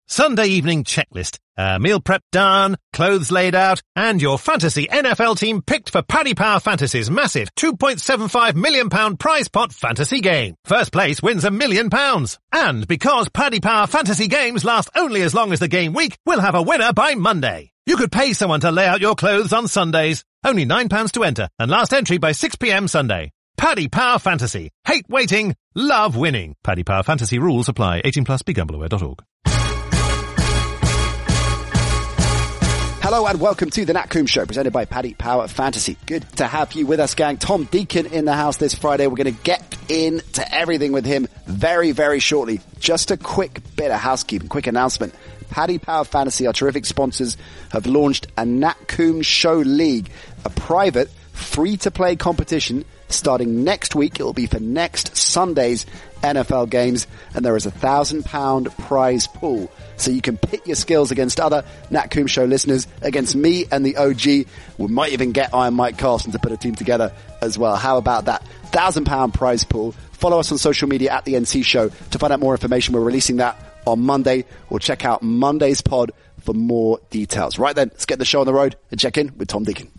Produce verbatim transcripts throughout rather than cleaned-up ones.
Sunday evening checklist. Uh, meal prep done, clothes laid out, and your fantasy N F L team picked for Paddy Power Fantasy's massive two point seven five million pound prize pot fantasy game. First place wins a million pounds. And because Paddy Power Fantasy games last only as long as the game week, we'll have a winner by Monday. You could pay someone to lay out your clothes on Sundays. Only nine pounds to enter, and last entry by six p.m. Sunday. Paddy Power Fantasy. Hate waiting, love winning. Paddy Power Fantasy rules apply. eighteen plus, be gamble aware dot org. Hello and welcome to the Nat Coombs Show, presented by Paddy Power Fantasy. Good to have you with us, gang. Tom Deacon in the house this Friday. We're going to get into everything with him very, very shortly. Just a quick bit of housekeeping, quick announcement. Paddy Power Fantasy, our terrific sponsors, have launched a Nat Coombs Show League, a private, free-to-play competition starting next week. It will be for next Sunday's N F L games, and there is a thousand pound prize pool. So you can pit your skills against other Nat Coombs Show listeners, against me and the O G. We might even get Iron Mike Carlson to put a team together as well. How about that? Thousand pound prize pool. Follow us on social media at the N C Show to find out more information. We're releasing that on Monday. Or check out Monday's pod for more details. Right then, let's get the show on the road and check in with Tom Deacon.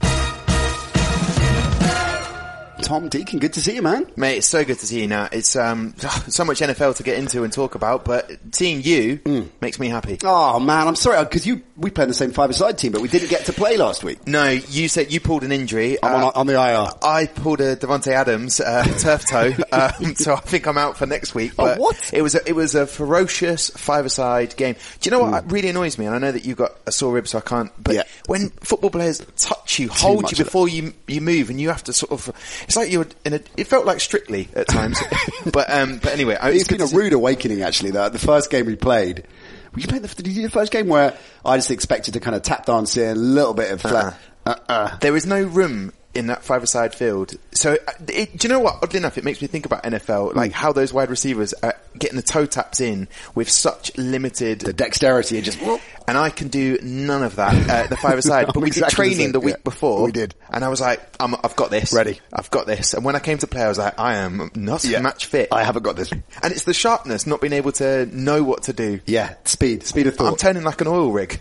Tom Deacon, good to see you, man. Mate, it's so good to see you now. It's um so much N F L to get into and talk about, but seeing you mm. makes me happy. Oh, man, I'm sorry, because you we played in the same five-a-side team, but we didn't get to play last week. No, you said you pulled an injury. I'm uh, on, on the I R. I pulled a Devontae Adams uh, turf toe, um, so I think I'm out for next week. But oh, what? It was a, it was a ferocious five-a-side game. Do you know what mm. really annoys me? And I know that you got a sore rib, so I can't. But yeah. when football players touch you, Too hold you before you you move, and you have to sort of, it's like you're in a. It felt like Strictly at times, but um, but anyway, it's been a rude awakening actually. Though the first game we played, you played the, did you do the first game where I just expected to kind of tap dance in a little bit of flat. Uh-uh. Uh-uh. There is no room in that five-a-side field. So, it, do you know what? Oddly enough, it makes me think about N F L, like mm. how those wide receivers are getting the toe taps in with such limited... The dexterity, and just... And I can do none of that, uh, the five-a-side. But we exactly did training the, the week yeah, before. We did. And I was like, I'm, I've got this. Ready. I've got this. And when I came to play, I was like, I am not yeah. match fit. I haven't got this. And it's the sharpness, not being able to know what to do. Yeah, speed. Speed of thought. I'm turning like an oil rig.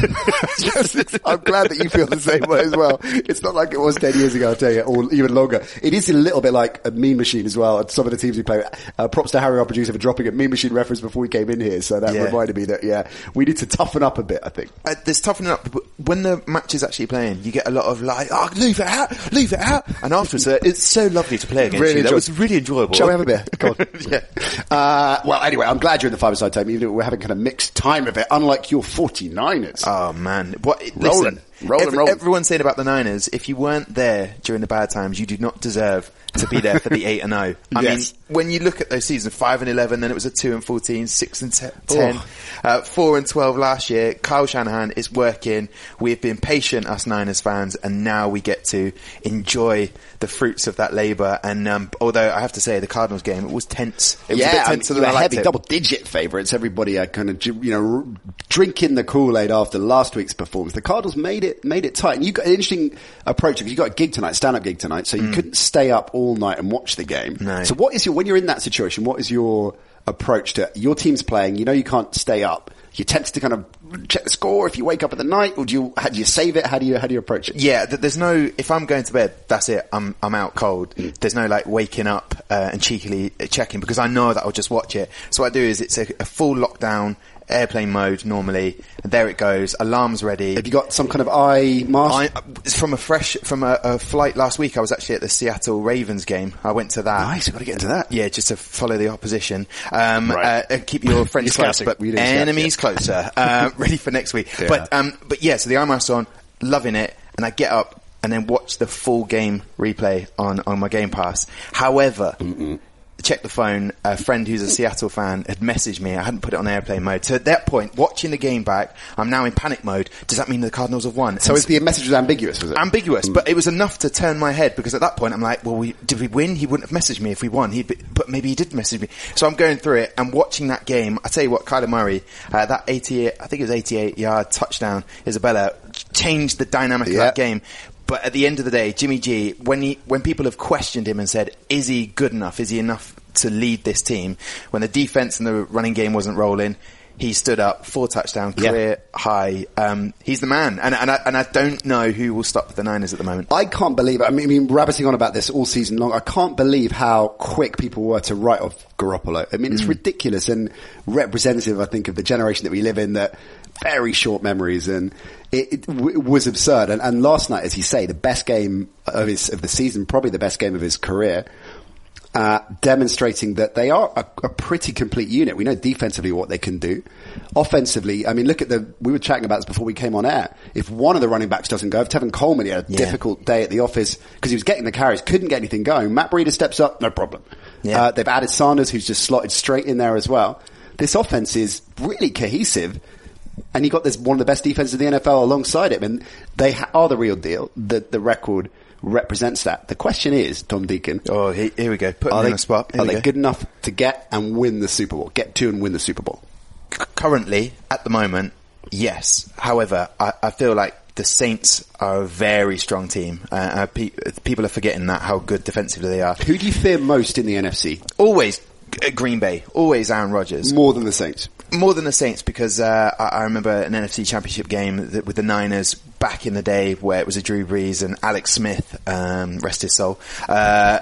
I'm glad that you feel the same way as well. It's not like it was ten years ago, I'll tell you, or even longer. It is a little bit like a Mean Machine as well. At some of the teams we play, uh, props to Harry, our producer, for dropping a Mean Machine reference before we came in here. So that yeah. reminded me that, yeah, we need to toughen up a bit, I think. Uh, there's toughening up. When the match is actually playing, you get a lot of like, oh, leave it out, leave it out. And afterwards, uh, it's so lovely to play against really you. That was really enjoyable. Shall we have a beer? Go on. yeah. Uh, well, anyway, I'm glad you're in the five-a-side team, even if we're having kind of mixed time of it, unlike your forty-niners. Oh, man. What? Rolling. Listen, rolling, every, rolling. Everyone's saying about the Niners, if you weren't there during the bad times, you do not deserve to be there for the eight and oh. I yes. mean, when you look at those seasons, five and eleven, then it was a two and fourteen, six and ten, oh. uh, four and twelve last year. Kyle Shanahan is working. We've been patient, us Niners fans, and now we get to enjoy the fruits of that labour. And um, although I have to say, the Cardinals game, it was tense. It was yeah, a bit tense. I mean, heavy double-digit favourites. Everybody are kind of, you know, drinking the Kool-Aid after last week's performance. The Cardinals made it made it tight. And you got an interesting approach because you got a gig tonight, stand-up gig tonight, so you mm. couldn't stay up all night and watch the game. No. So what is your, when you're in that situation, what is your approach to, your team's playing, you know you can't stay up, you're tempted to kind of check the score if you wake up in the night, or do you, how do you save it? How do you, how do you approach it? Yeah, there's no, if I'm going to bed, that's it, I'm, I'm out cold. Mm. There's no like waking up, uh, and cheekily checking because I know that I'll just watch it. So what I do is it's a, a full lockdown, airplane mode normally, and there it goes, alarm's ready. Have you got some kind of eye mask? I, it's from a fresh, from a, a flight last week. I was actually at the Seattle Ravens game. I went to that. Nice, you've got to get into that. Yeah, just to follow the opposition. Um, right. uh, and keep your friends close, but enemies closer. uh, ready for next week. Yeah. But, um, but yeah, so the eye mask's on, loving it, and I get up and then watch the full game replay on, on my Game Pass. However, Mm-mm. check the phone, a friend who's a Seattle fan had messaged me. I hadn't put it on airplane mode. So at that point, watching the game back, I'm now in panic mode. Does that mean the Cardinals have won? So is the message was ambiguous, was it? Ambiguous, mm. but it was enough to turn my head because at that point I'm like, well, we, did we win? He wouldn't have messaged me if we won. He'd be, but maybe he did message me. So I'm going through it and watching that game. I tell you what, Kyler Murray, uh, that eighty-eight, I think it was eighty-eight yard touchdown, Isabella, changed the dynamic yeah. of that game. But at the end of the day, Jimmy G, when he, when people have questioned him and said, is he good enough? Is he enough to lead this team? When the defense and the running game wasn't rolling, he stood up, four touchdown, career yeah. high. Um, he's the man. And, and, I, and I don't know who will stop the Niners at the moment. I can't believe it. I mean, I mean, rabbiting on about this all season long. I can't believe how quick people were to write off Garoppolo. I mean, it's mm. ridiculous and representative, I think, of the generation that we live in, that very short memories, and it, it, w- it was absurd. And, and last night, as you say, the best game of his, of the season, probably the best game of his career. Uh, demonstrating that they are a, a pretty complete unit. We know defensively what they can do. Offensively, I mean, look at the, we were chatting about this before we came on air. If one of the running backs doesn't go, if Tevin Coleman, he had a yeah. difficult day at the office because he was getting the carries, couldn't get anything going. Matt Breida steps up, no problem. Yeah. Uh, they've added Sanders, who's just slotted straight in there as well. This offense is really cohesive. And you got this, one of the best defenses in the N F L alongside it. And they ha- are the real deal. The, the record represents that. The question is, Tom Deacon. Oh, here, here we go. Put them in a spot. Here are they go. good enough to get and win the Super Bowl? Get to and win the Super Bowl? Currently, at the moment, yes. However, I, I feel like the Saints are a very strong team. Uh, uh, pe- people are forgetting that, how good defensively they are. Who do you fear most in the N F C? Always Green Bay. Always Aaron Rodgers. More than the Saints? More than the Saints, because uh, I, I remember an N F C Championship game that, with the Niners back in the day, where it was a Drew Brees and Alex Smith, um, rest his soul. Uh,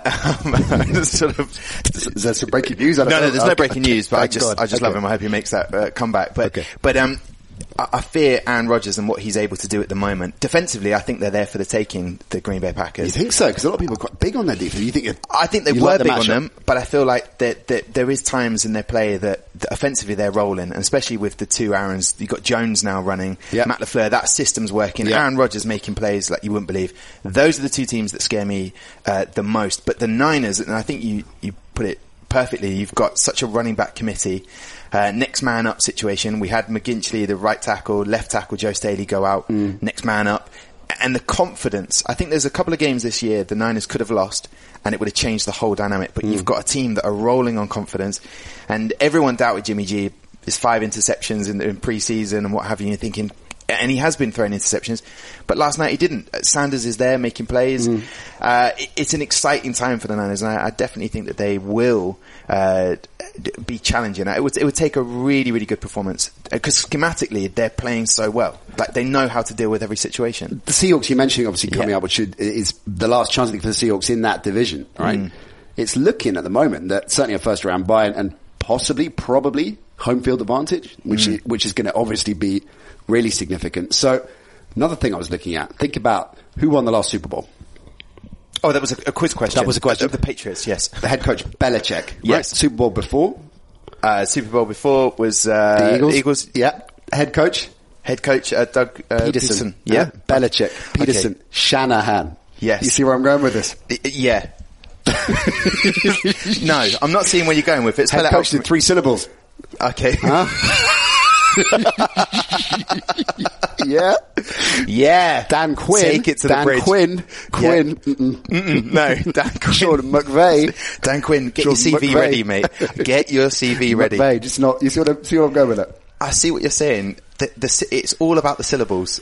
sort of. Is there some breaking news? I don't no, know. no, there's okay. no breaking news, but Thank I just, God. I just okay. love him. I hope he makes that uh, comeback. But, okay. but um, I, I fear Aaron Rodgers and what he's able to do at the moment. Defensively, I think they're there for the taking, the Green Bay Packers. You think so? Because a lot of people are quite big on their defense. You think? I think they were like the big on them, but I feel like that, that there is times in their play that, that offensively they're rolling, and especially with the two Aarons. You've got Jones now running, yep. Matt LaFleur. That system's working. Yep. Aaron Rodgers making plays like you wouldn't believe. Those are the two teams that scare me uh, the most. But the Niners, and I think you you put it perfectly. You've got such a running back committee. Uh, next man up situation. We had McGintley, the right tackle, left tackle Joe Staley go out. Mm. Next man up. And the confidence. I think there's a couple of games this year the Niners could have lost and it would have changed the whole dynamic. But mm. you've got a team that are rolling on confidence. And everyone doubted Jimmy G. His five interceptions in, in pre-season and what have you. You're thinking, and he has been throwing interceptions, but last night he didn't. Sanders is there making plays. Mm. Uh, it, it's an exciting time for the Niners, and I, I definitely think that they will uh, be challenging. It would, it would take a really, really good performance, because schematically they're playing so well. Like, they know how to deal with every situation. The Seahawks, you're mentioning obviously coming yeah. up, which should, is the last chance I think for the Seahawks in that division, right? Mm. It's looking at the moment that certainly a first round bye and, and possibly, probably home field advantage, which mm. is, which is going to obviously be really significant. So another thing I was looking at, think about who won the last Super Bowl. Oh, that was a, a quiz question. That was a question. Uh, the Patriots, yes. The head coach, Belichick. Yes. Right? Super Bowl before? Uh, Super Bowl before was, uh, the Eagles. Eagles. Yeah. Head coach? Head coach, uh, Doug, uh, Peterson. Peterson. Yeah. Uh, Belichick. Peterson. Okay. Shanahan. Yes. You see where I'm going with this? Yeah. No, I'm not seeing where you're going with it. Head coach in three syllables. Okay. Huh? Yeah. Yeah. Dan Quinn. Take it to Dan the bridge. Quinn. Quinn. Yeah. Mm-mm. Mm-mm. No, Dan Quinn. Sean McVay. Dan Quinn, get Sean your C V McVay. ready, mate. Get your C V ready. McVay, just not, you see what, I, see what I'm going with it? I see what you're saying. The, the, it's all about the syllables.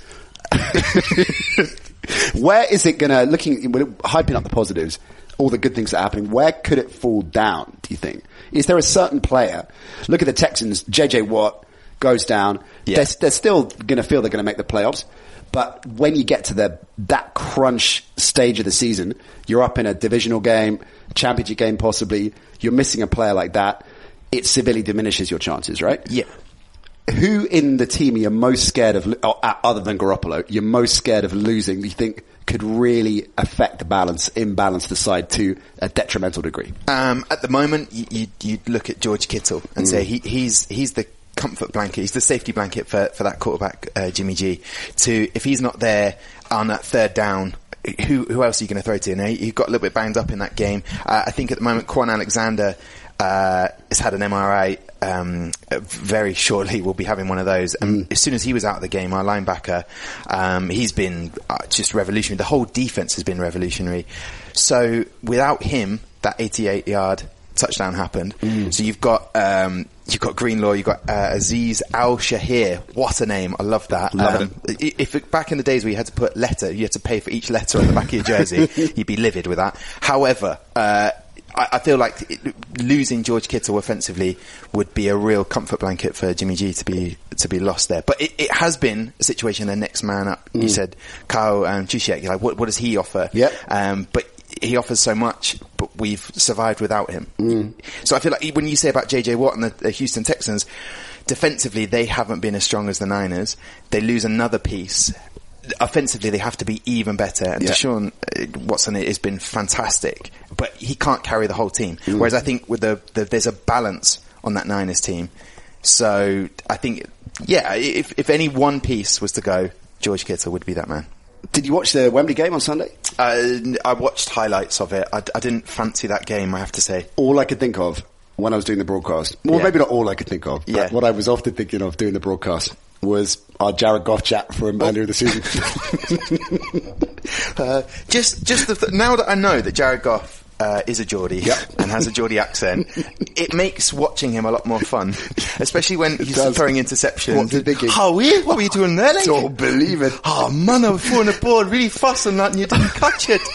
Where is it gonna, looking, hyping up the positives, all the good things that are happening, where could it fall down, do you think? Is there a certain player? Look at the Texans, J J Watt goes down. Yeah. They're, they're still going to feel they're going to make the playoffs. But when you get to the, that crunch stage of the season, you're up in a divisional game, championship game possibly, you're missing a player like that, it severely diminishes your chances, right? Yeah. Who in the team you're most scared of, other than Garoppolo, you're most scared of losing, do you think could really affect the balance, imbalance the side to a detrimental degree? Um, at the moment, you, you, you'd look at George Kittle and mm. say he, he's, he's the comfort blanket, he's the safety blanket for, for that quarterback, uh, Jimmy G. To, if he's not there on that third down, who, who else are you going to throw to? You know, he got a little bit banged up in that game. Uh, I think at the moment, Quan Alexander, uh, has had an M R I, um, very shortly we'll be having one of those. And mm. as soon as he was out of the game, our linebacker, um, he's been uh, just revolutionary. The whole defense has been revolutionary. So without him, that eighty-eight yard touchdown happened. Mm. So you've got, um, you've got Greenlaw, you've got, uh, Aziz Al-Shahir. What a name. I love that. Love um, it. If it, back in the days where you had to put letter, you had to pay for each letter on the back of your jersey, you'd be livid with that. However, uh, I, I feel like it, losing George Kittle offensively would be a real comfort blanket for Jimmy G to be to be lost there. But it, it has been a situation, the next man up. Mm. You said Kyle um, Juszczyk, like what, what does he offer? Yeah. Um, but he offers so much, but we've survived without him. Mm. So I feel like when you say about J J Watt and the, the Houston Texans, defensively they haven't been as strong as the Niners. They lose another piece. Offensively, they have to be even better. And yeah. Deshaun Watson has been fantastic, but he can't carry the whole team. Mm. Whereas I think with the, the there's a balance on that Niners team. So I think, yeah, if if any one piece was to go, George Kittle would be that man. Did you watch the Wembley game on Sunday? Uh, I watched highlights of it. I, I didn't fancy that game, I have to say. All I could think of when I was doing the broadcast, well, yeah. maybe not all I could think of, but yeah. what I was often thinking of doing the broadcast was our Jared Goff chat from oh. earlier this season. uh, just, just the th- now that I know that Jared Goff uh, is a Geordie yep. and has a Geordie accent, it makes watching him a lot more fun, especially when he's throwing interceptions. What, you thinking? Oh, yeah? What were you doing there? Like? Don't believe it. Oh man, I was throwing the ball really fast and that, and you didn't catch it.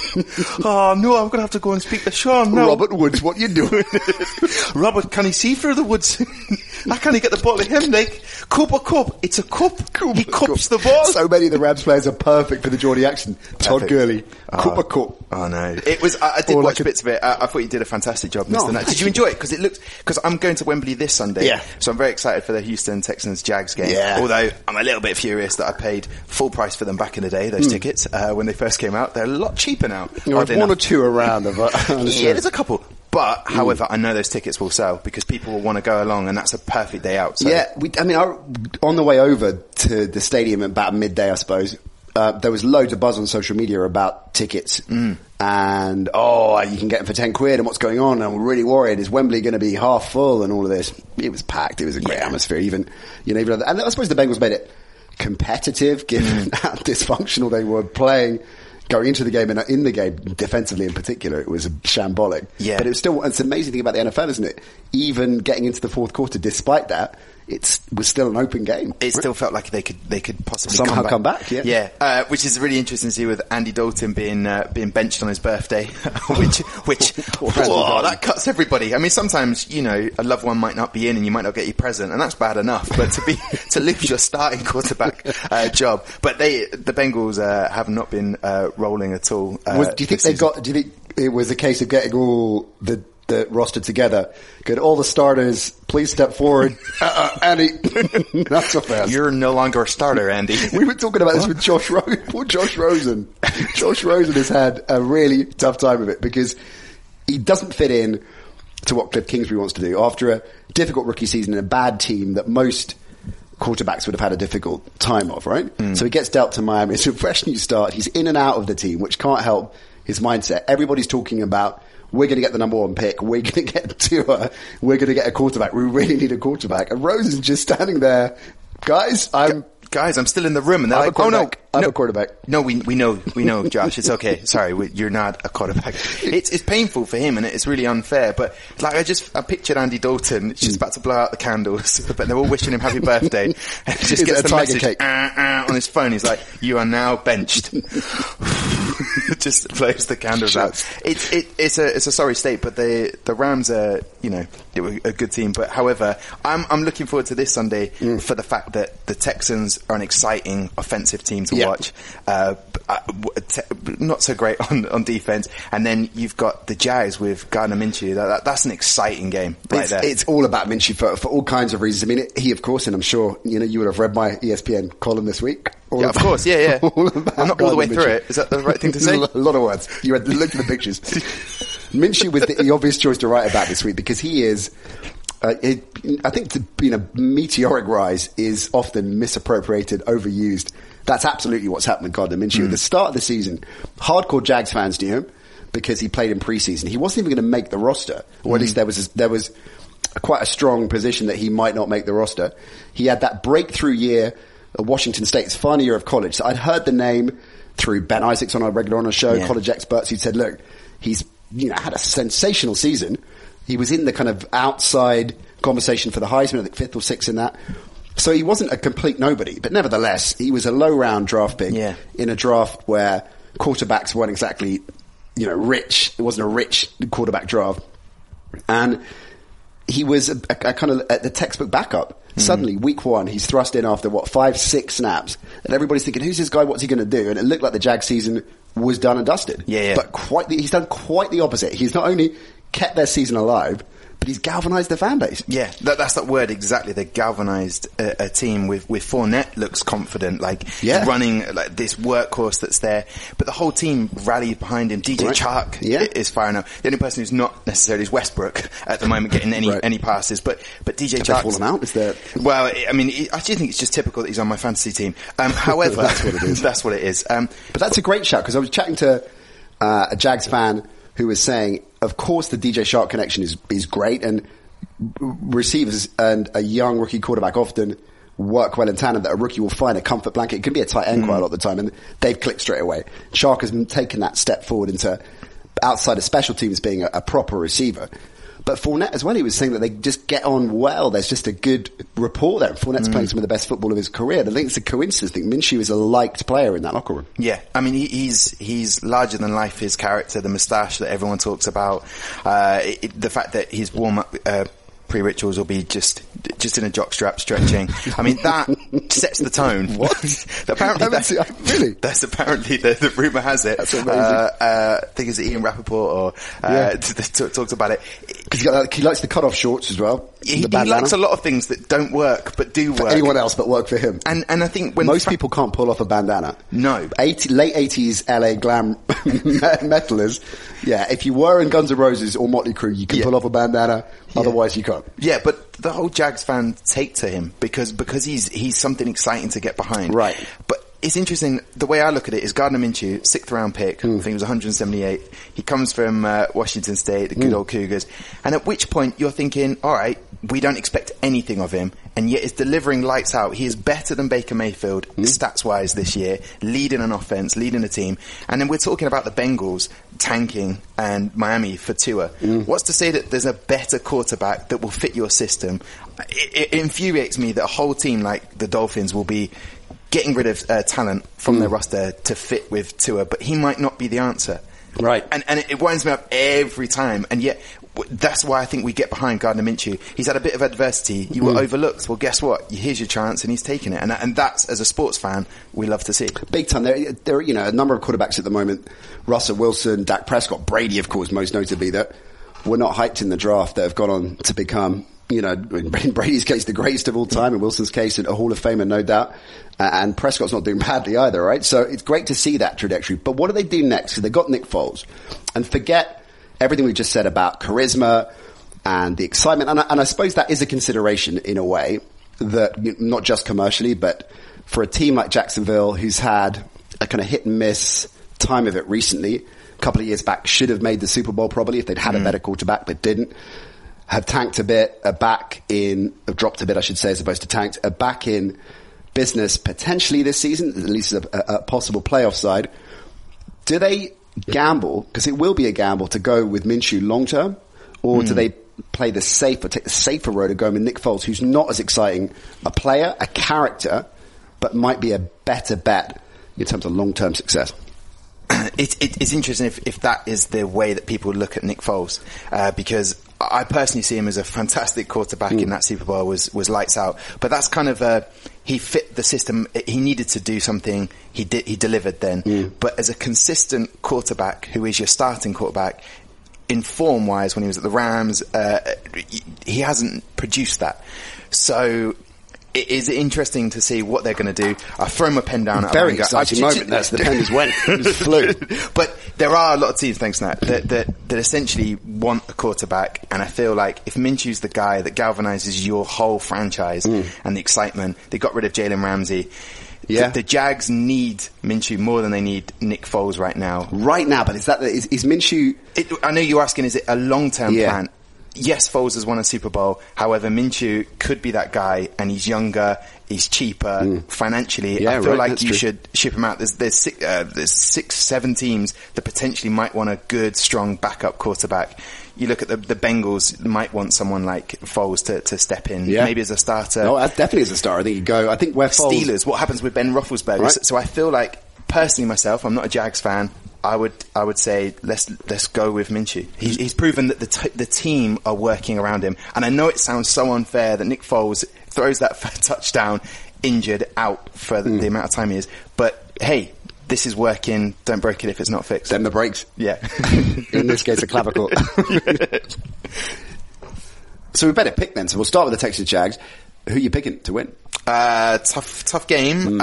Oh no, I'm gonna have to go and speak to Sean now. Robert Woods, what you doing? Robert, can he see through the woods? How can he get the ball to him? Like Cooper Cup, it's a cup. Cooper he cups Cup. The ball. So many of the Rams players are perfect for the Geordie accent. Todd Perfect. Gurley, oh, Cooper Cup. Oh no, it was. I, I did All watch like bits of it. I, I thought you did a fantastic job, Mister No, Knight. Did you enjoy it? Because it looked. Because I'm going to Wembley this Sunday. Yeah. So I'm very excited for the Houston Texans Jags game. Yeah. Although I'm a little bit furious that I paid full price for them back in the day. Those mm. tickets uh, when they first came out, they're a lot cheaper now. You know, one or two around. Of, uh, yeah, there's a couple. But, mm. however, I know those tickets will sell because people will want to go along, and that's a perfect day out. So. Yeah, we, I mean, I, on the way over to the stadium at about midday, I suppose, uh, there was loads of buzz on social media about tickets. Mm. And, oh, you can get them for ten quid and what's going on, and we're really worried. Is Wembley going to be half full and all of this? It was packed. It was a great yeah. atmosphere. Even, you know, even, and I suppose the Bengals made it competitive given mm. how dysfunctional they were playing. Going into the game and in the game, defensively in particular, it was shambolic. Yeah. But it was still, it's an amazing thing about the N F L, isn't it? Even getting into the fourth quarter, despite that, it was still an open game. It still felt like they could they could possibly somehow come back. come back. Yeah, yeah. Uh, which is really interesting to see with Andy Dalton being uh, being benched on his birthday, which which oh, that cuts everybody. I mean, sometimes you know a loved one might not be in and you might not get your present, and that's bad enough. But to be to lose your starting quarterback uh, job, but they the Bengals uh, have not been uh, rolling at all. Uh, was, do you think they got? Do you think it was a case of getting all the the roster together? Could all the starters please step forward? uh, uh, Andy, not so fast. You're no longer a starter, Andy. We were talking about this with Josh Rosen. Poor Josh Rosen. Josh Rosen has had a really tough time of it because he doesn't fit in to what Cliff Kingsbury wants to do after a difficult rookie season in a bad team that most quarterbacks would have had a difficult time of, right? Mm. So he gets dealt to Miami. It's a fresh new start. He's in and out of the team, which can't help his mindset. Everybody's talking about, we're going to get the number one pick. We're going to get Tua. We're going to get a quarterback. We really need a quarterback. And Rosen's just standing there. Guys, I'm... Guys, I'm still in the room, and they're like, "Oh no, I'm no, a quarterback." No, we we know, we know, Josh. It's okay. Sorry, we, you're not a quarterback. It's it's painful for him, and it's really unfair. But like, I just I pictured Andy Dalton just about to blow out the candles, but they're all wishing him happy birthday, and he just gets the message uh, uh, on his phone. He's like, "You are now benched." Just blows the candles out. It's it, it's a it's a sorry state, but the the Rams are you know they were a good team. But however, I'm I'm looking forward to this Sunday mm. for the fact that the Texans are an exciting offensive team to yeah. watch. Uh, te- not so great on, on defense. And then you've got the Jags with Gardner Minshew. That, that, that's an exciting game right it's, there. It's all about Minshew for, for all kinds of reasons. I mean, it, he, of course, and I'm sure, you know, you would have read my E S P N column this week. All yeah, about, of course. Yeah, yeah. All I'm not all the way Minshew. Through it. Is that the right thing to say? A lot of words. You had looked at the pictures. Minshew was the, the obvious choice to write about this week because he is, Uh, it, I think to, you know, meteoric rise is often misappropriated, overused. That's absolutely what's happened with Gardner Minshew. Mm. At the start of the season, hardcore Jags fans knew him because he played in preseason. He wasn't even going to make the roster, or at mm. least there was a, there was a, quite a strong position that he might not make the roster. He had that breakthrough year at Washington State's final year of college. So I'd heard the name through Ben Isaacs on our regular on our show, yeah. college experts who'd said, look, he's you know had a sensational season. He was in the kind of outside conversation for the Heisman, I think fifth or sixth in that. So he wasn't a complete nobody, but nevertheless, he was a low round draft pick yeah. in a draft where quarterbacks weren't exactly, you know, rich. It wasn't a rich quarterback draft. And he was a, a, a kind of a, the textbook backup. Mm. Suddenly, week one, he's thrust in after, what, five, six snaps. And everybody's thinking, who's this guy? What's he going to do? And it looked like the Jag season was done and dusted. Yeah, yeah. But quite the, he's done quite the opposite. He's not only kept their season alive, but he's galvanised the fan base. Yeah, that, that's that word exactly. They galvanised a, a team with, with Fournette looks confident, like yeah. running like this workhorse that's there. But the whole team rallied behind him. D J right. Chark yeah. is firing up. The only person who's not necessarily is Westbrook at the moment getting any right. any passes. But but D J Have Chark fallen out. Is there? Well, I mean, I actually think it's just typical that he's on my fantasy team. Um, however, that's what it is. That's what it is. Um, but that's a great shout because I was chatting to uh, a Jags fan who was saying, of course, the D J Chark connection is is great and receivers and a young rookie quarterback often work well in tandem, that a rookie will find a comfort blanket. It can be a tight end mm. quite a lot of the time, and they've clicked straight away. Chark has taken that step forward into outside of special teams being a, a proper receiver. But Fournette as well, he was saying that they just get on well. There's just a good rapport there. Fournette's mm. playing some of the best football of his career. I think it's a coincidence. I think Minshew is a liked player in that locker room. Yeah, I mean, he, he's he's larger than life, his character, the moustache that everyone talks about, uh, it, the fact that his warm-up uh, pre-rituals will be just just in a jockstrap stretching. I mean, that sets the tone. What? apparently, that's, really? That's apparently the, the rumor has it. That's amazing. Uh, uh, I think it's Ian Rappaport or uh, yeah. t- t- talked about it. Because he, he likes the cut-off shorts as well. He, he likes a lot of things that don't work but do for work. anyone else but work for him. And and I think when most fra- people can't pull off a bandana. No, eighty, late eighties L A glam metalers. Yeah, if you were in Guns N' Roses or Motley Crue, you can yeah. pull off a bandana. Yeah. Otherwise, you can't. Yeah, but the whole Jags fan take to him because because he's he's something exciting to get behind. Right. But it's interesting, the way I look at it is Gardner Minshew, sixth round pick, mm. I think he was one hundred seventy-eight. He comes from uh, Washington State, the good mm. old Cougars. And at which point you're thinking, all right, we don't expect anything of him, and yet he's delivering lights out. He is better than Baker Mayfield, mm. stats-wise this year, leading an offense, leading a team. And then we're talking about the Bengals tanking and Miami for Tua. Mm. What's to say that there's a better quarterback that will fit your system? It, it infuriates me that a whole team like the Dolphins will be getting rid of uh, talent from mm. their roster to fit with Tua, but he might not be the answer. Right. And, and it, it winds me up every time, and yet w- that's why I think we get behind Gardner Minshew. He's had a bit of adversity. You mm. were overlooked. Well, guess what? Here's your chance, and he's taking it. And, and that's, as a sports fan, we love to see. Big time. There, there are, you know, a number of quarterbacks at the moment. Russell Wilson, Dak Prescott, Brady, of course, most notably, that were not hyped in the draft, that have gone on to become, you know, in Brady's case, the greatest of all time, in Wilson's case, a Hall of Famer, no doubt. Uh, and Prescott's not doing badly either, right? So it's great to see that trajectory. But what do they do next? So they got Nick Foles. And forget everything we just said about charisma and the excitement. And I, and I suppose that is a consideration in a way, that not just commercially, but for a team like Jacksonville, who's had a kind of hit and miss time of it recently, a couple of years back, should have made the Super Bowl probably if they'd had mm. a better quarterback, but didn't. Have tanked a bit, are back in, have dropped a bit, I should say, as opposed to tanked, are back in business potentially this season, at least a, a, a possible playoff side. Do they gamble, because it will be a gamble, to go with Minshew long term, or mm. do they play the safe or take the safer road of going with Nick Foles, who's not as exciting a player, a character, but might be a better bet in terms of long term success? It, it, it's interesting if, if that is the way that people look at Nick Foles, uh, because I personally see him as a fantastic quarterback mm. in that Super Bowl, was, was lights out. But that's kind of uh he fit the system. He needed to do something. He did, he delivered then. Mm. But as a consistent quarterback, who is your starting quarterback, in form wise, when he was at the Rams, uh, he hasn't produced that. So it is interesting to see what they're going to do. I throw my pen down. At Very exciting moment. That's the pen just went, just flew. But there are a lot of teams, thanks Nat, that, that that essentially want a quarterback, and I feel like if Minshew's the guy that galvanizes your whole franchise mm. and the excitement, they got rid of Jalen Ramsey. Yeah. The, the Jags need Minshew more than they need Nick Foles right now. Right now, but is that the, is, is Minshew? It, I know you're asking, is it a long-term yeah. plan? Yes, Foles has won a Super Bowl. However, Minshew could be that guy, and he's younger, he's cheaper mm. financially. Yeah, I feel right, like that's you true. should ship him out. There's there's six, uh, there's six, seven teams that potentially might want a good, strong backup quarterback. You look at the, the Bengals, might want someone like Foles to, to step in, yeah. maybe as a starter. No, definitely as a starter. I think you go. I think where Foles... Steelers, what happens with Ben Roethlisberger? Right. So, so I feel like, personally myself, I'm not a Jags fan. I would I would say let's let's go with Minshew. He's, he's proven that the t- the team are working around him, and I know it sounds so unfair that Nick Foles throws that touchdown injured out for the, mm. the amount of time he is, but hey, this is working. Don't break it if it's not fixed. Then the brakes. Yeah. In this case, a clavicle. So we better pick then. So we'll start with the Texans Jags. Who are you picking to win? Uh, tough, tough game. Mm.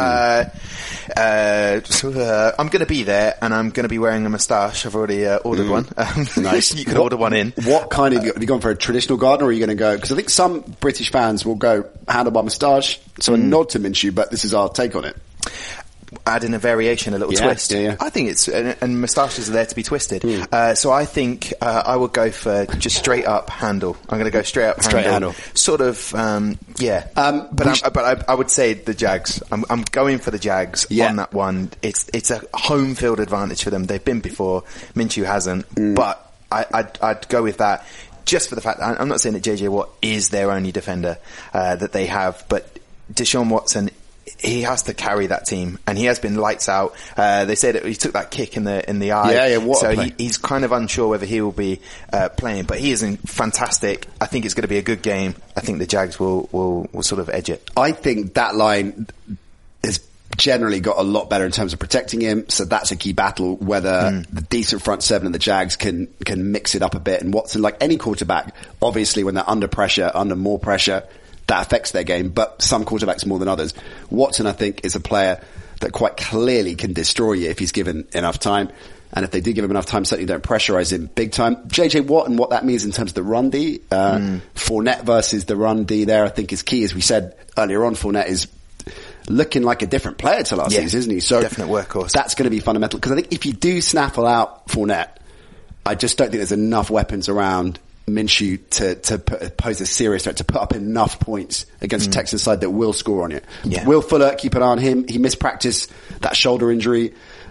Uh, uh, so, uh, I'm going to be there, and I'm going to be wearing a moustache. I've already uh, ordered mm. one. Um, nice. You can what, order one in. What kind of, have you gone for a traditional garden, or are you going to go, because I think some British fans will go handlebar moustache, so mm. a nod to Minshew, but this is our take on it. Add in a variation, a little yeah, twist. Yeah, yeah. I think it's, and, and moustaches are there to be twisted. Mm. Uh, so I think uh, I would go for just straight up handle. I'm going to go straight up straight handle. handle. Sort of, um, yeah. Um, but I'm, but I, I would say the Jags. I'm, I'm going for the Jags yeah. on that one. It's it's a home field advantage for them. They've been before. Minshew hasn't. Mm. But I, I'd, I'd go with that just for the fact that I'm not saying that J J Watt is their only defender uh, that they have, but Deshaun Watson, he has to carry that team, and he has been lights out. Uh, they said that he took that kick in the in the eye, yeah, yeah, what so he, he's kind of unsure whether he will be uh, playing. But he is fantastic. I think it's going to be a good game. I think the Jags will, will will sort of edge it. I think that line has generally got a lot better in terms of protecting him. So that's a key battle. Whether mm. the decent front seven of the Jags can can mix it up a bit. And Watson, like any quarterback, obviously when they're under pressure, under more pressure, that affects their game, but some quarterbacks more than others. Watson, I think, is a player that quite clearly can destroy you if he's given enough time. And if they do give him enough time, certainly don't pressurize him big time. J J Watt and what that means in terms of the run D, uh, mm. Fournette versus the run D there, I think is key. As we said earlier on, Fournette is looking like a different player to last yeah, season, isn't he? So definite workhorse. That's going to be fundamental. Because I think if you do snaffle out Fournette, I just don't think there's enough weapons around Minshew to, to put, pose a serious threat, to put up enough points against mm. the Texans side that will score on you. Yeah. Will Fuller, keep an eye on him. He missed practice, that shoulder injury.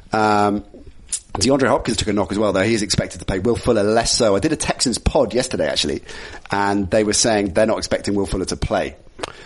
Um, DeAndre Hopkins took a knock as well, though. He's expected to play. Will Fuller less so. I did a Texans pod yesterday, actually, and they were saying they're not expecting Will Fuller to play.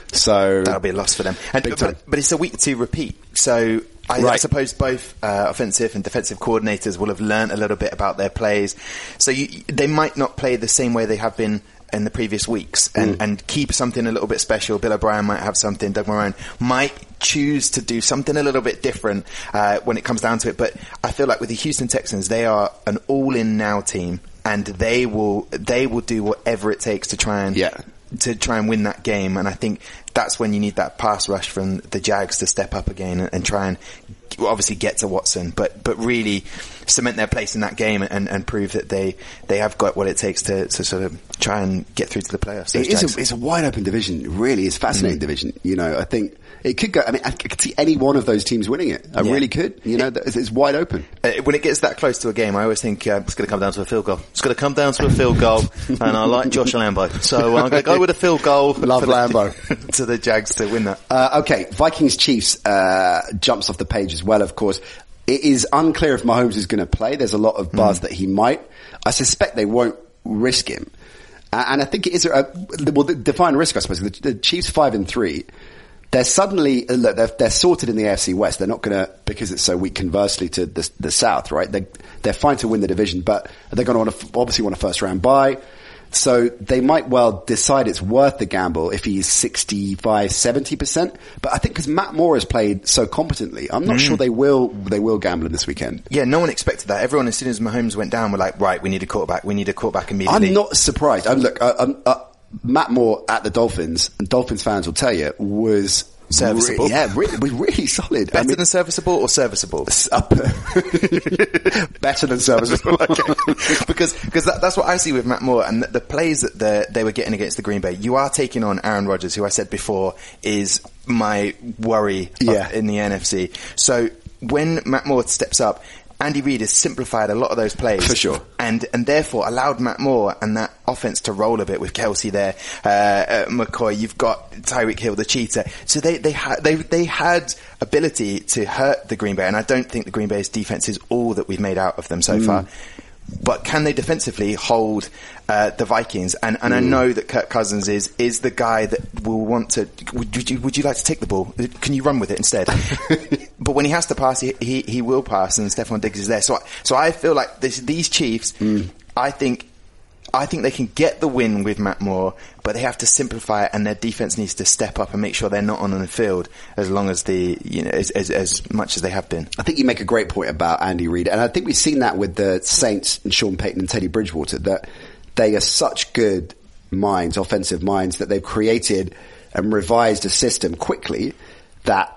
So that'll be a loss for them. And, but, but it's a week to repeat. So I, right. I suppose both uh, offensive and defensive coordinators will have learned a little bit about their plays. So you, they might not play the same way they have been in the previous weeks, and, mm. and keep something a little bit special. Bill O'Brien might have something. Doug Marrone might choose to do something a little bit different uh, when it comes down to it. But I feel like with the Houston Texans, they are an all-in now team, and they will they will do whatever it takes to try and yeah. to try and win that game. And I think that's when you need that pass rush from the Jags to step up again and, and try and obviously get to Watson, but but really cement their place in that game and, and prove that they, they have got what it takes to, to sort of try and get through to the playoffs. It is a, it's a wide open division. It really is a fascinating mm. division. You know, I think it could go, I mean, I could see any one of those teams winning it. I yeah. really could. You know, it's, it's wide open. Uh, when it gets that close to a game, I always think uh, it's going to come down to a field goal. It's going to come down to a field goal, and I like Josh Lambo. So I'm going to go with a field goal. Love Lambo. The, to the Jags to win that. Uh, okay, Vikings-Chiefs uh, jumps off the page as well, of course. It is unclear if Mahomes is going to play. There's a lot of buzz mm. that he might. I suspect they won't risk him. Uh, and I think it is a, well, define risk, I suppose. The, the Chiefs five and three. They're suddenly, look, they're, they're sorted in the A F C West. They're not going to, because it's so weak conversely to the, the South, right? They, they're fine to win the division, but they're going to want to, obviously want a first round bye. So they might well decide it's worth the gamble if he's sixty-five, seventy percent. But I think because Matt Moore has played so competently, I'm not mm. sure they will, they will gamble him this weekend. Yeah, no one expected that. Everyone, as soon as Mahomes went down, were like, right, we need a quarterback. We need a quarterback immediately. I'm not surprised. I'm, look, I, I'm, uh, Matt Moore at the Dolphins, and Dolphins fans will tell you, was serviceable. Re- yeah, really, was really solid. Better I mean, than serviceable or serviceable? Better than serviceable. Okay. because because that, that's what I see with Matt Moore, and the, the plays that the, they were getting against the Green Bay. You are taking on Aaron Rodgers, who I said before is my worry yeah. of, in the N F C. So when Matt Moore steps up, Andy Reid has simplified a lot of those plays. For sure. And, and therefore allowed Matt Moore and that offense to roll a bit with Kelsey there, uh, uh McCoy, you've got Tyreek Hill, the cheetah. So they, they had, they, they had ability to hurt the Green Bay, and I don't think the Green Bay's defense is all that we've made out of them so mm. far. but can they defensively hold uh, the Vikings? And, and mm. I know that Kirk Cousins is is the guy that will want to. Would, would you would you like to take the ball? Can you run with it instead? But when he has to pass, he he, he will pass, and Stephon Diggs is there. So so I feel like this, these Chiefs, mm. I think. I think they can get the win with Matt Moore, but they have to simplify it, and their defense needs to step up and make sure they're not on the field as long as the, you know, as, as, as much as they have been. I think you make a great point about Andy Reid, and I think we've seen that with the Saints and Sean Payton and Teddy Bridgewater, that they are such good minds, offensive minds, that they've created and revised a system quickly that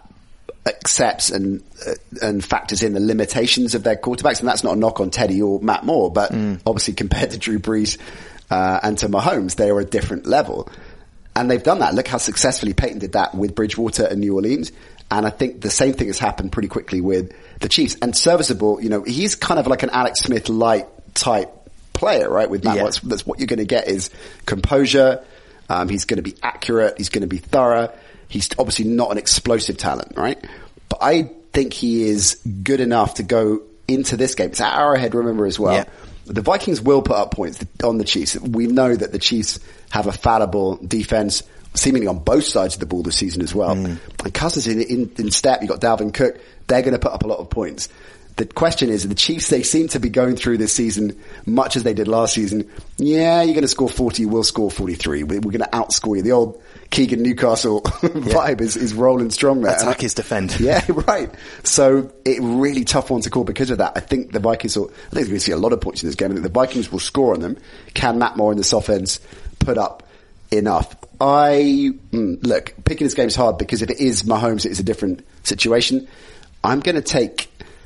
accepts and uh, and factors in the limitations of their quarterbacks. And that's not a knock on Teddy or Matt Moore, but mm. obviously compared to Drew Brees uh, and to Mahomes, they are a different level. And they've done that. Look how successfully Peyton did that with Bridgewater and New Orleans. And I think the same thing has happened pretty quickly with the Chiefs. And serviceable, you know, he's kind of like an Alex Smith light type player, right? With Matt, yeah. that's, that's what you're going to get is composure. Um, he's going to be accurate. He's going to be thorough. He's obviously not an explosive talent, right? But I think he is good enough to go into this game. It's at Arrowhead, remember, as well. Yeah. The Vikings will put up points on the Chiefs. We know that the Chiefs have a fallible defense, seemingly on both sides of the ball this season as well. Mm. And Cousins in, in, in step, you've got Dalvin Cook. They're going to put up a lot of points. The question is, the Chiefs, they seem to be going through this season much as they did last season. Yeah, you're going to score forty, we'll score forty-three. We're going to outscore you. The old Keegan Newcastle yeah. vibe is, is rolling strong there. Attack is defend. Yeah, right. So it really tough one to call because of that. I think the Vikings will, I think we're going to see a lot of points in this game. I think the Vikings will score on them. Can Matt Moore in this offense put up enough? I, mm, look, picking this game is hard because if it is Mahomes, it is a different situation. I'm going to take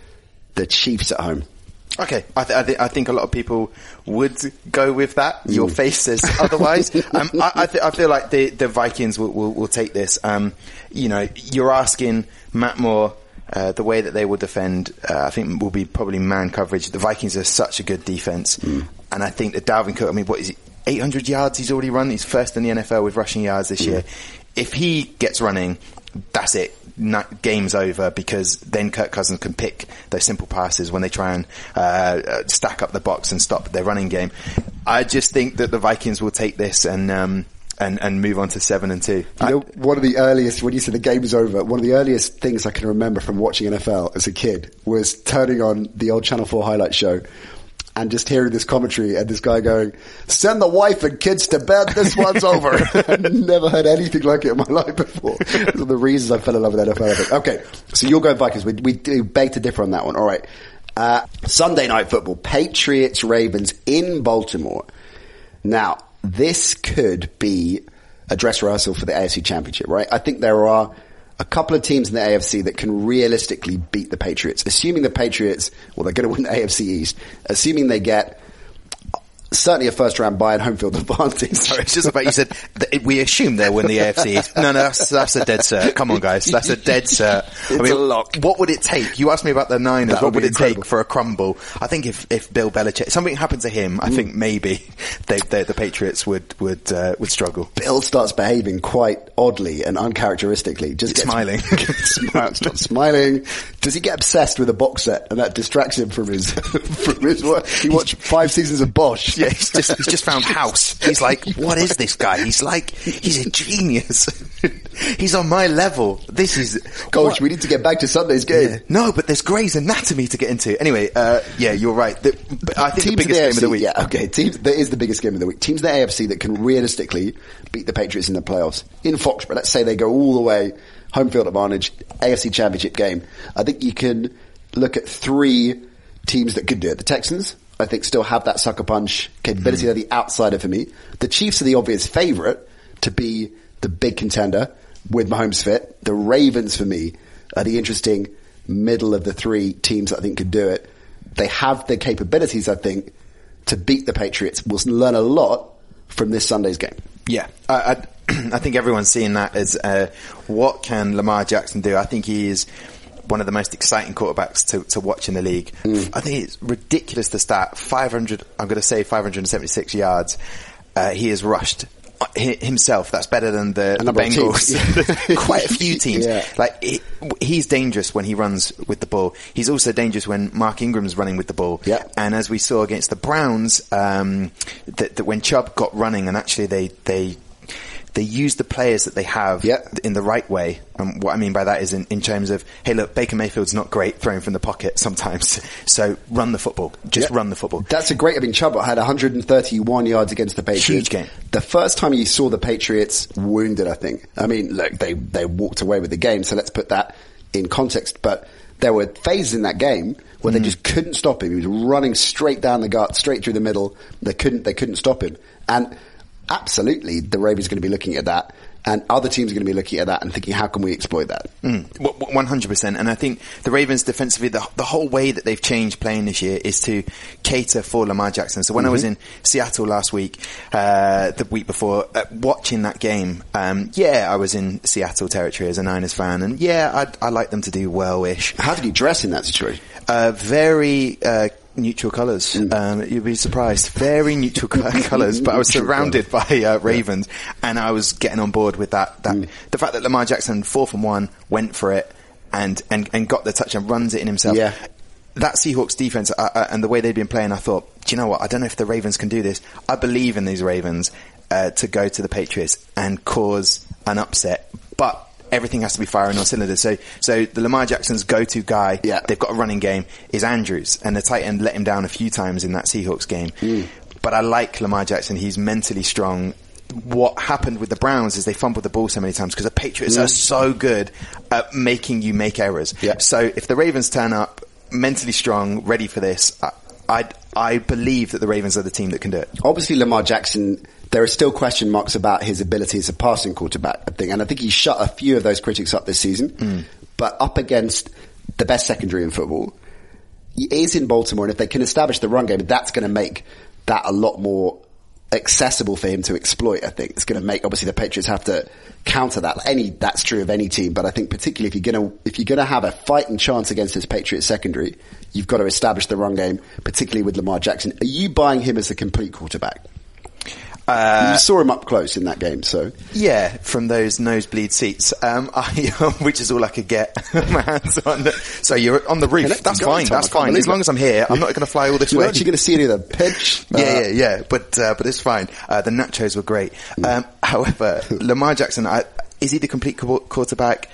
the Chiefs at home. Okay, I, th- I, th- I think a lot of people would go with that. Your mm. face says otherwise. um, I, I, th- I feel like the, the Vikings will, will, will take this. Um, you know, you're asking Matt Moore, uh, the way that they will defend, uh, I think will be probably man coverage. The Vikings are such a good defense. Mm. And I think that Dalvin Cook, I mean, what is it? eight hundred yards he's already run. He's first in the N F L with rushing yards this mm. year. If he gets running, that's it. Not, game's over, because then Kirk Cousins can pick those simple passes when they try and uh, stack up the box and stop their running game. I just think that the Vikings will take this and um, and, and move on to seven and two. You know, one of the earliest, when you said the game's over, one of the earliest things I can remember from watching N F L as a kid was turning on the old Channel four highlight show and just hearing this commentary and this guy going, "Send the wife and kids to bed, this one's over." I've never heard anything like it in my life before. Those are the reasons I fell in love with N F L. I think. Okay, so you're going Vikings. We, we do beg to differ on that one. All right. Uh, Sunday night football, Patriots Ravens in Baltimore. Now, this could be a dress rehearsal for the A F C Championship, right? I think there are a couple of teams in the A F C that can realistically beat the Patriots. Assuming the Patriots, well, they're going to win the A F C East. Assuming they get certainly a first round bye and home field advantage. Sorry, it's just about, you said, that we assume they'll win the A F C East. No, no, that's, that's a dead cert. Come on, guys. That's a dead cert. It's I mean, a lock. What would it take? You asked me about the Niners. That what would, would it incredible. take for a crumble? I think if, if Bill Belichick, something happened to him, I mm. think maybe they, they, the Patriots would, would, uh, would struggle. Bill starts behaving quite oddly and uncharacteristically. Just gets, smiling. Starts smiling. Does he get obsessed with a box set and that distracts him from his, from his work? He watched five seasons of Bosch. Yeah, he's just, he's just found House. He's like, what is this guy? He's like, he's a genius. He's on my level. This is... Gosh, what? We need to get back to Sunday's game. Yeah. No, but there's Grey's Anatomy to get into. Anyway, uh, yeah, you're right. The, I think teams the biggest the game of the week. Yeah, okay. Teams, that is the biggest game of the week. Teams in the A F C that can realistically beat the Patriots in the playoffs. In Foxborough, let's say they go all the way, home field advantage, A F C Championship game. I think you can look at three teams that could do it. The Texans, I think, still have that sucker punch capability. Mm. They're the outsider for me. The Chiefs are the obvious favourite to be the big contender with Mahomes fit. The Ravens, for me, are the interesting middle of the three teams that I think could do it. They have the capabilities, I think, to beat the Patriots. We'll learn a lot from this Sunday's game. Yeah, I, I, I think everyone's seeing that as uh, what can Lamar Jackson do? I think he is one of the most exciting quarterbacks to, to watch in the league. Mm. I think it's ridiculous to start five hundred, I'm going to say five hundred seventy-six yards. Uh, he has rushed himself, that's better than the, the Bengals. Yeah. Quite a few teams. Yeah. Like he, he's dangerous when he runs with the ball. He's also dangerous when Mark Ingram's running with the ball. Yeah. And as we saw against the Browns, um, that, that when Chubb got running, and actually they they they use the players that they have yep. in the right way. And what I mean by that is in, in terms of, hey, look, Baker Mayfield's not great throwing from the pocket sometimes. So run the football. Just yep. run the football. That's a great, I mean, Chubb had one hundred thirty-one yards against the Patriots. Huge game. The first time you saw the Patriots wounded, I think. I mean, look, they, they walked away with the game, so let's put that in context. But there were phases in that game where mm. they just couldn't stop him. He was running straight down the gut, straight through the middle. They couldn't, they couldn't stop him. And absolutely, the Ravens are going to be looking at that, and other teams are going to be looking at that and thinking, how can we exploit that? Mm, one hundred percent. And I think the Ravens defensively, the, the whole way that they've changed playing this year is to cater for Lamar Jackson. So when mm-hmm. I was in Seattle last week, uh, the week before, uh, watching that game, um, yeah, I was in Seattle territory as a Niners fan, and yeah, I, I like them to do well-ish. How did you dress in that situation? Uh, very, uh, neutral colours. Mm. Um, you'd be surprised. Very neutral colours, but I was surrounded by uh, Ravens, yeah. and I was getting on board with that. that mm. The fact that Lamar Jackson, fourth and one, went for it and, and, and got the touch and runs it in himself. Yeah. That Seahawks defense uh, uh, and the way they'd been playing, I thought, do you know what? I don't know if the Ravens can do this. I believe in these Ravens uh, to go to the Patriots and cause an upset, but everything has to be firing on cylinders. So, so the Lamar Jackson's go-to guy, yeah. they've got a running game, is Andrews, and the tight end let him down a few times in that Seahawks game. Mm. But I like Lamar Jackson. He's mentally strong. What happened with the Browns is they fumbled the ball so many times because the Patriots mm. are so good at making you make errors. Yeah. So if the Ravens turn up mentally strong, ready for this, I, I, I believe that the Ravens are the team that can do it. Obviously, Lamar Jackson, there are still question marks about his ability as a passing quarterback, I think. And I think he shut a few of those critics up this season. Mm. But up against the best secondary in football, he is in Baltimore. And if they can establish the run game, that's going to make that a lot more accessible for him to exploit, I think. It's going to make, obviously, the Patriots have to counter that. Any, that's true of any team. But I think particularly if you're going to, if you're going to have a fighting chance against this Patriots secondary, you've got to establish the run game, particularly with Lamar Jackson. Are you buying him as a complete quarterback? Uh, you saw him up close in that game, so yeah, from those nosebleed seats, um, I, which is all I could get my hands on. So you're on the roof. Yeah, that's fine. That's fine. As long as I'm here, I'm not going to fly all this you're way. You're actually going to see any of the pitch. yeah, uh, yeah, yeah. But uh, but it's fine. Uh, the nachos were great. Um, however, Lamar Jackson, I, is he the complete quarterback?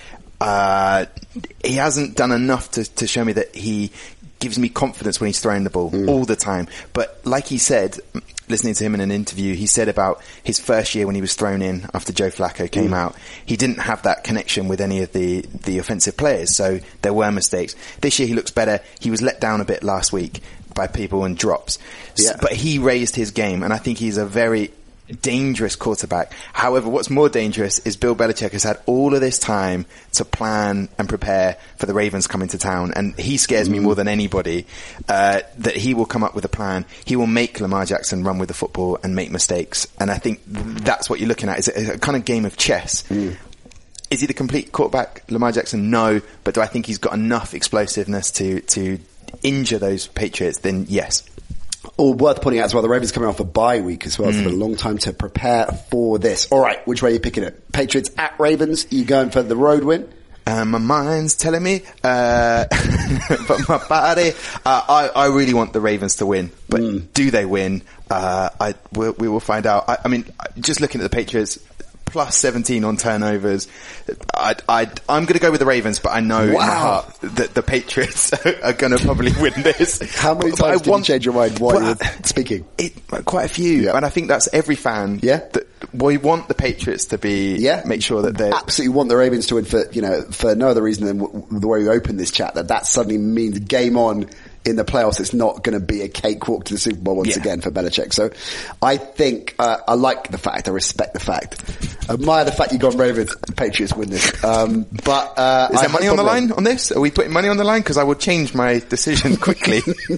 Uh, he hasn't done enough to, to show me that he gives me confidence when he's throwing the ball mm. all the time. But like he said, listening to him in an interview, he said about his first year when he was thrown in after Joe Flacco came mm. out, he didn't have that connection with any of the, the offensive players, so there were mistakes. This year he looks better. He was let down a bit last week by people and drops. Yeah. But he raised his game, and I think he's a very dangerous quarterback. However, what's more dangerous is Bill Belichick has had all of this time to plan and prepare for the Ravens coming to town, and he scares mm. me more than anybody, uh, that he will come up with a plan. He will make Lamar Jackson run with the football and make mistakes, and I think that's what you're looking at, is a, a kind of game of chess. Mm. Is he the complete quarterback, Lamar Jackson? No, but do I think he's got enough explosiveness to, to injure those Patriots? Then yes. All worth pointing out as well, the Ravens coming off a bye week as well, mm. so a long time to prepare for this. All right, which way are you picking it? Patriots at Ravens? Are you going for the road win? Uh, my mind's telling me, uh, but my body, uh, I, I really want the Ravens to win. But mm. do they win? Uh, I, we, we will find out. I, I mean, just looking at the Patriots, plus seventeen on turnovers. I, I, I'm going to go with the Ravens, but I know wow. in my heart that the Patriots are going to probably win this. How many times did want, you change your mind while you were speaking? It, quite a few. Yeah. And I think that's every fan. Yeah. That, we want the Patriots to be, yeah. make sure that they absolutely want the Ravens to win for, you know, for no other reason than w- the way we opened this chat, that that suddenly means game on in the playoffs. It's not going to be a cakewalk to the Super Bowl once yeah. again for Belichick. So I think, uh, I like the fact, I respect the fact, admire the fact you've gone Ravens, Patriots win this. Um, but, uh, is there money on the line on this? Are we putting money on the line? Because I will change my decision quickly.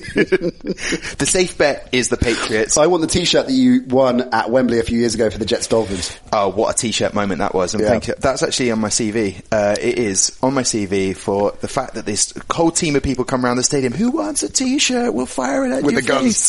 The safe bet is the Patriots. I want the t-shirt that you won at Wembley a few years ago for the Jets Dolphins. Oh, what a t-shirt moment that was. And yeah. thank you. That's actually on my C V. Uh, it is on my C V for the fact that this whole team of people come around the stadium. Who won? wants a T-shirt? We'll fire it at with your the guns.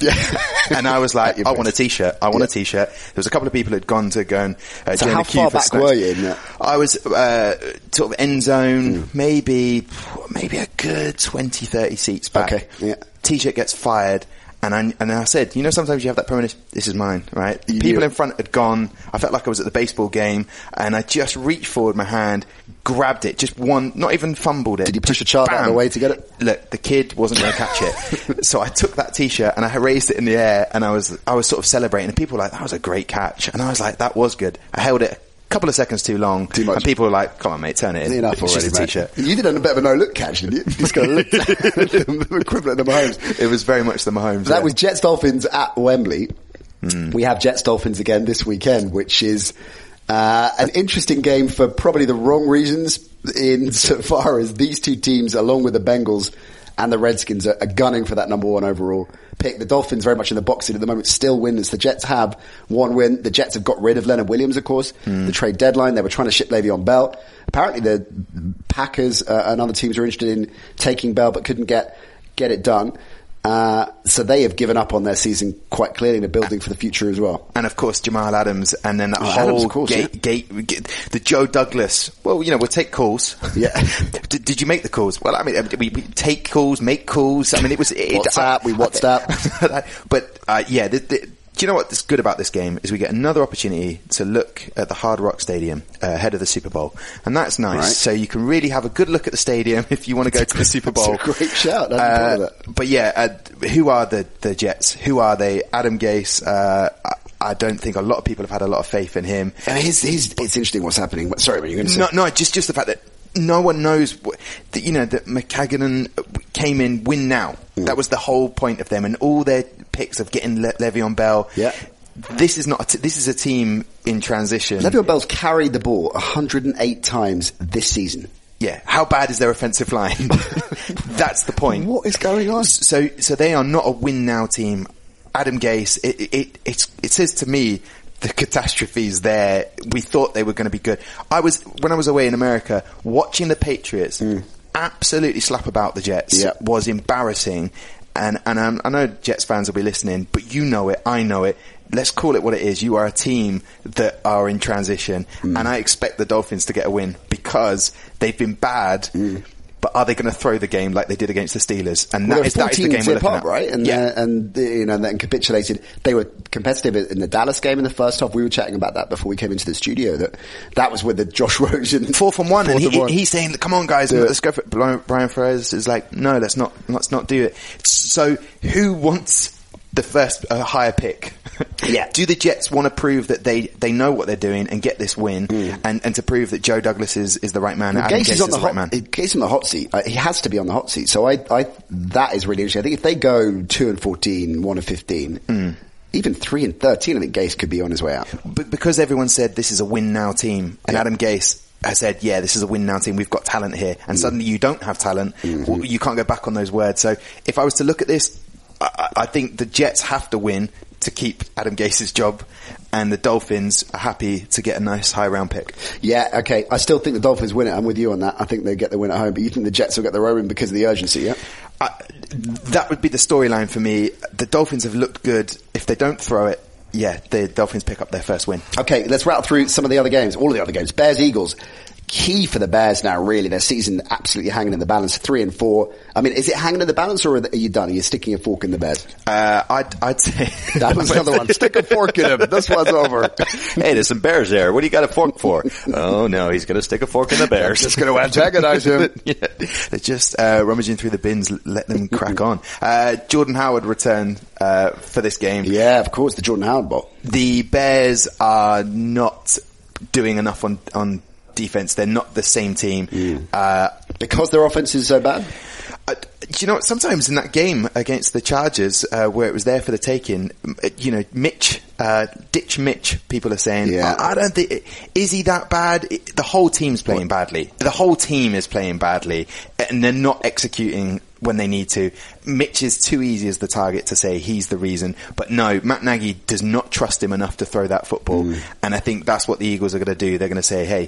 Yeah. And I was like, I want a T-shirt. I want yeah. a T-shirt. There was a couple of people who had gone to go and uh, so join how the queue far for back snacks. were you in that? I was uh, sort of end zone, mm. maybe maybe a good twenty, thirty seats back. Okay. Yeah. T-shirt gets fired. And I, and I said, you know, sometimes you have that premonition, this is mine, right? You People in front had gone. I felt like I was at the baseball game, and I just reached forward my hand, grabbed it, just one, not even fumbled it. Did you push a child bam. out of the way to get it? Look, the kid wasn't going to catch it. So I took that T-shirt and I raised it in the air, and I was, I was sort of celebrating, and people were like, that was a great catch. And I was like, that was good. I held it couple of seconds too long, too much. And people were like, come on mate, turn it in. Enough it's already, just a mate. T-shirt. You did a bit of a no-look catch, didn't you? You just got to look the equivalent of the Mahomes. It was very much the Mahomes. That yeah. was Jets Dolphins at Wembley. Mm. We have Jets Dolphins again this weekend, which is uh, an interesting game for probably the wrong reasons, in so far as these two teams, along with the Bengals and the Redskins, are, are gunning for that number one overall pick. The Dolphins very much in the box seat at the moment, still winners. The Jets have one win. The Jets have got rid of Leonard Williams, of course. Mm. The trade deadline, they were trying to ship Le'Veon Bell. Apparently the Packers uh, and other teams are interested in taking Bell, but couldn't get get it done. Uh, so they have given up on their season quite clearly. They're building for the future as well. And of course, Jamal Adams, and then that oh, whole Adams, of course, gate, yeah. gate, gate, the Joe Douglas. Well, you know, we'll take calls. Yeah. did, did you make the calls? Well, I mean, we, we take calls, make calls. I mean, it was it, WhatsApp. I, we WhatsApp. But uh, yeah, the, the, do you know what's good about this game is we get another opportunity to look at the Hard Rock Stadium uh, ahead of the Super Bowl, and that's nice. Right. So you can really have a good look at the stadium if you want to go to the Super Bowl. That's a great shout. I uh, of that. But yeah, uh, who are the the Jets? Who are they? Adam Gase. Uh, I, I don't think a lot of people have had a lot of faith in him. I mean, he's, he's, it's interesting what's happening. Sorry, what are you going to say? No, no, just just the fact that no one knows what, that, you know, that McCagnon came in win now. Mm. That was the whole point of them, and all their picks of getting Le- Le'Veon Bell. Yeah. This is not. A t- this is a team in transition. Le'Veon Bell's carried the ball one hundred eight times this season. Yeah. How bad is their offensive line? That's the point. What is going on? So, so they are not a win now team. Adam Gase. It it it, it says to me the catastrophe is there. We thought they were going to be good. I was when I was away in America watching the Patriots mm. absolutely slap about the Jets. Yep. Was embarrassing. And and um, I know Jets fans will be listening, but you know it. I know it. Let's call it what it is. You are a team that are in transition, mm. and I expect the Dolphins to get a win because they've been bad. Mm. But are they going to throw the game like they did against the Steelers? And well, that, is, that is the game we're looking up, at, right? And yeah, uh, and you know, then capitulated. They were competitive in the Dallas game in the first half. We were chatting about that before we came into the studio. That that was with the Josh Rosen fourth and one, fourth and, he, and one. he's saying, "Come on, guys, let's go for it." Brian Flores is like, "No, let's not. Let's not do it." So, who wants the first uh, higher pick? Yeah. Do the Jets want to prove that they, they know what they're doing and get this win, mm. and, and to prove that Joe Douglas is, is the right man? Well, Adam Gase is on the, the hot, right man. Gase on the hot seat. Uh, he has to be on the hot seat. So I, I, that is really interesting. I think if they go two and fourteen, one and fifteen, mm. even three and thirteen, I think Gase could be on his way out. But because everyone said this is a win now team, and yeah. Adam Gase has said, yeah, this is a win now team, we've got talent here, and mm. suddenly you don't have talent, mm-hmm. you can't go back on those words. So if I was to look at this, I, I think the Jets have to win to keep Adam Gase's job, and the Dolphins are happy to get a nice high round pick. Yeah, okay. I still think the Dolphins win it. I'm with you on that. I think they get the win at home, but you think the Jets will get their own win because of the urgency, yeah? Uh, that would be the storyline for me. The Dolphins have looked good. If they don't throw it, yeah, the Dolphins pick up their first win. Okay, let's rattle through some of the other games, all of the other games. Bears, Eagles. Key for the Bears now, really. Their season absolutely hanging in the balance, three and four. I mean, is it hanging in the balance, or are you done? Are you sticking a fork in the Bears? Uh, I'd, I'd say that was another one. Stick a fork in him. This one's over. Hey, there's some Bears there. What do you got a fork for? Oh no, he's going to stick a fork in the Bears. Just going to antagonize him. Yeah. They're just uh, rummaging through the bins, let them crack on. Uh, Jordan Howard returned uh, for this game. Yeah, of course, the Jordan Howard ball. The Bears are not doing enough on on. defense. They're not the same team. Mm. Uh, because their offense is so bad? Uh, do you know what? Sometimes in that game against the Chargers, uh, where it was there for the taking, you know, Mitch, uh, ditch Mitch, people are saying, yeah. I, I don't think, is he that bad? The whole team's playing what? badly. The whole team is playing badly, and they're not executing when they need to. Mitch is too easy as the target to say he's the reason. But no, Matt Nagy does not trust him enough to throw that football. Mm. And I think that's what the Eagles are going to do. They're going to say, hey,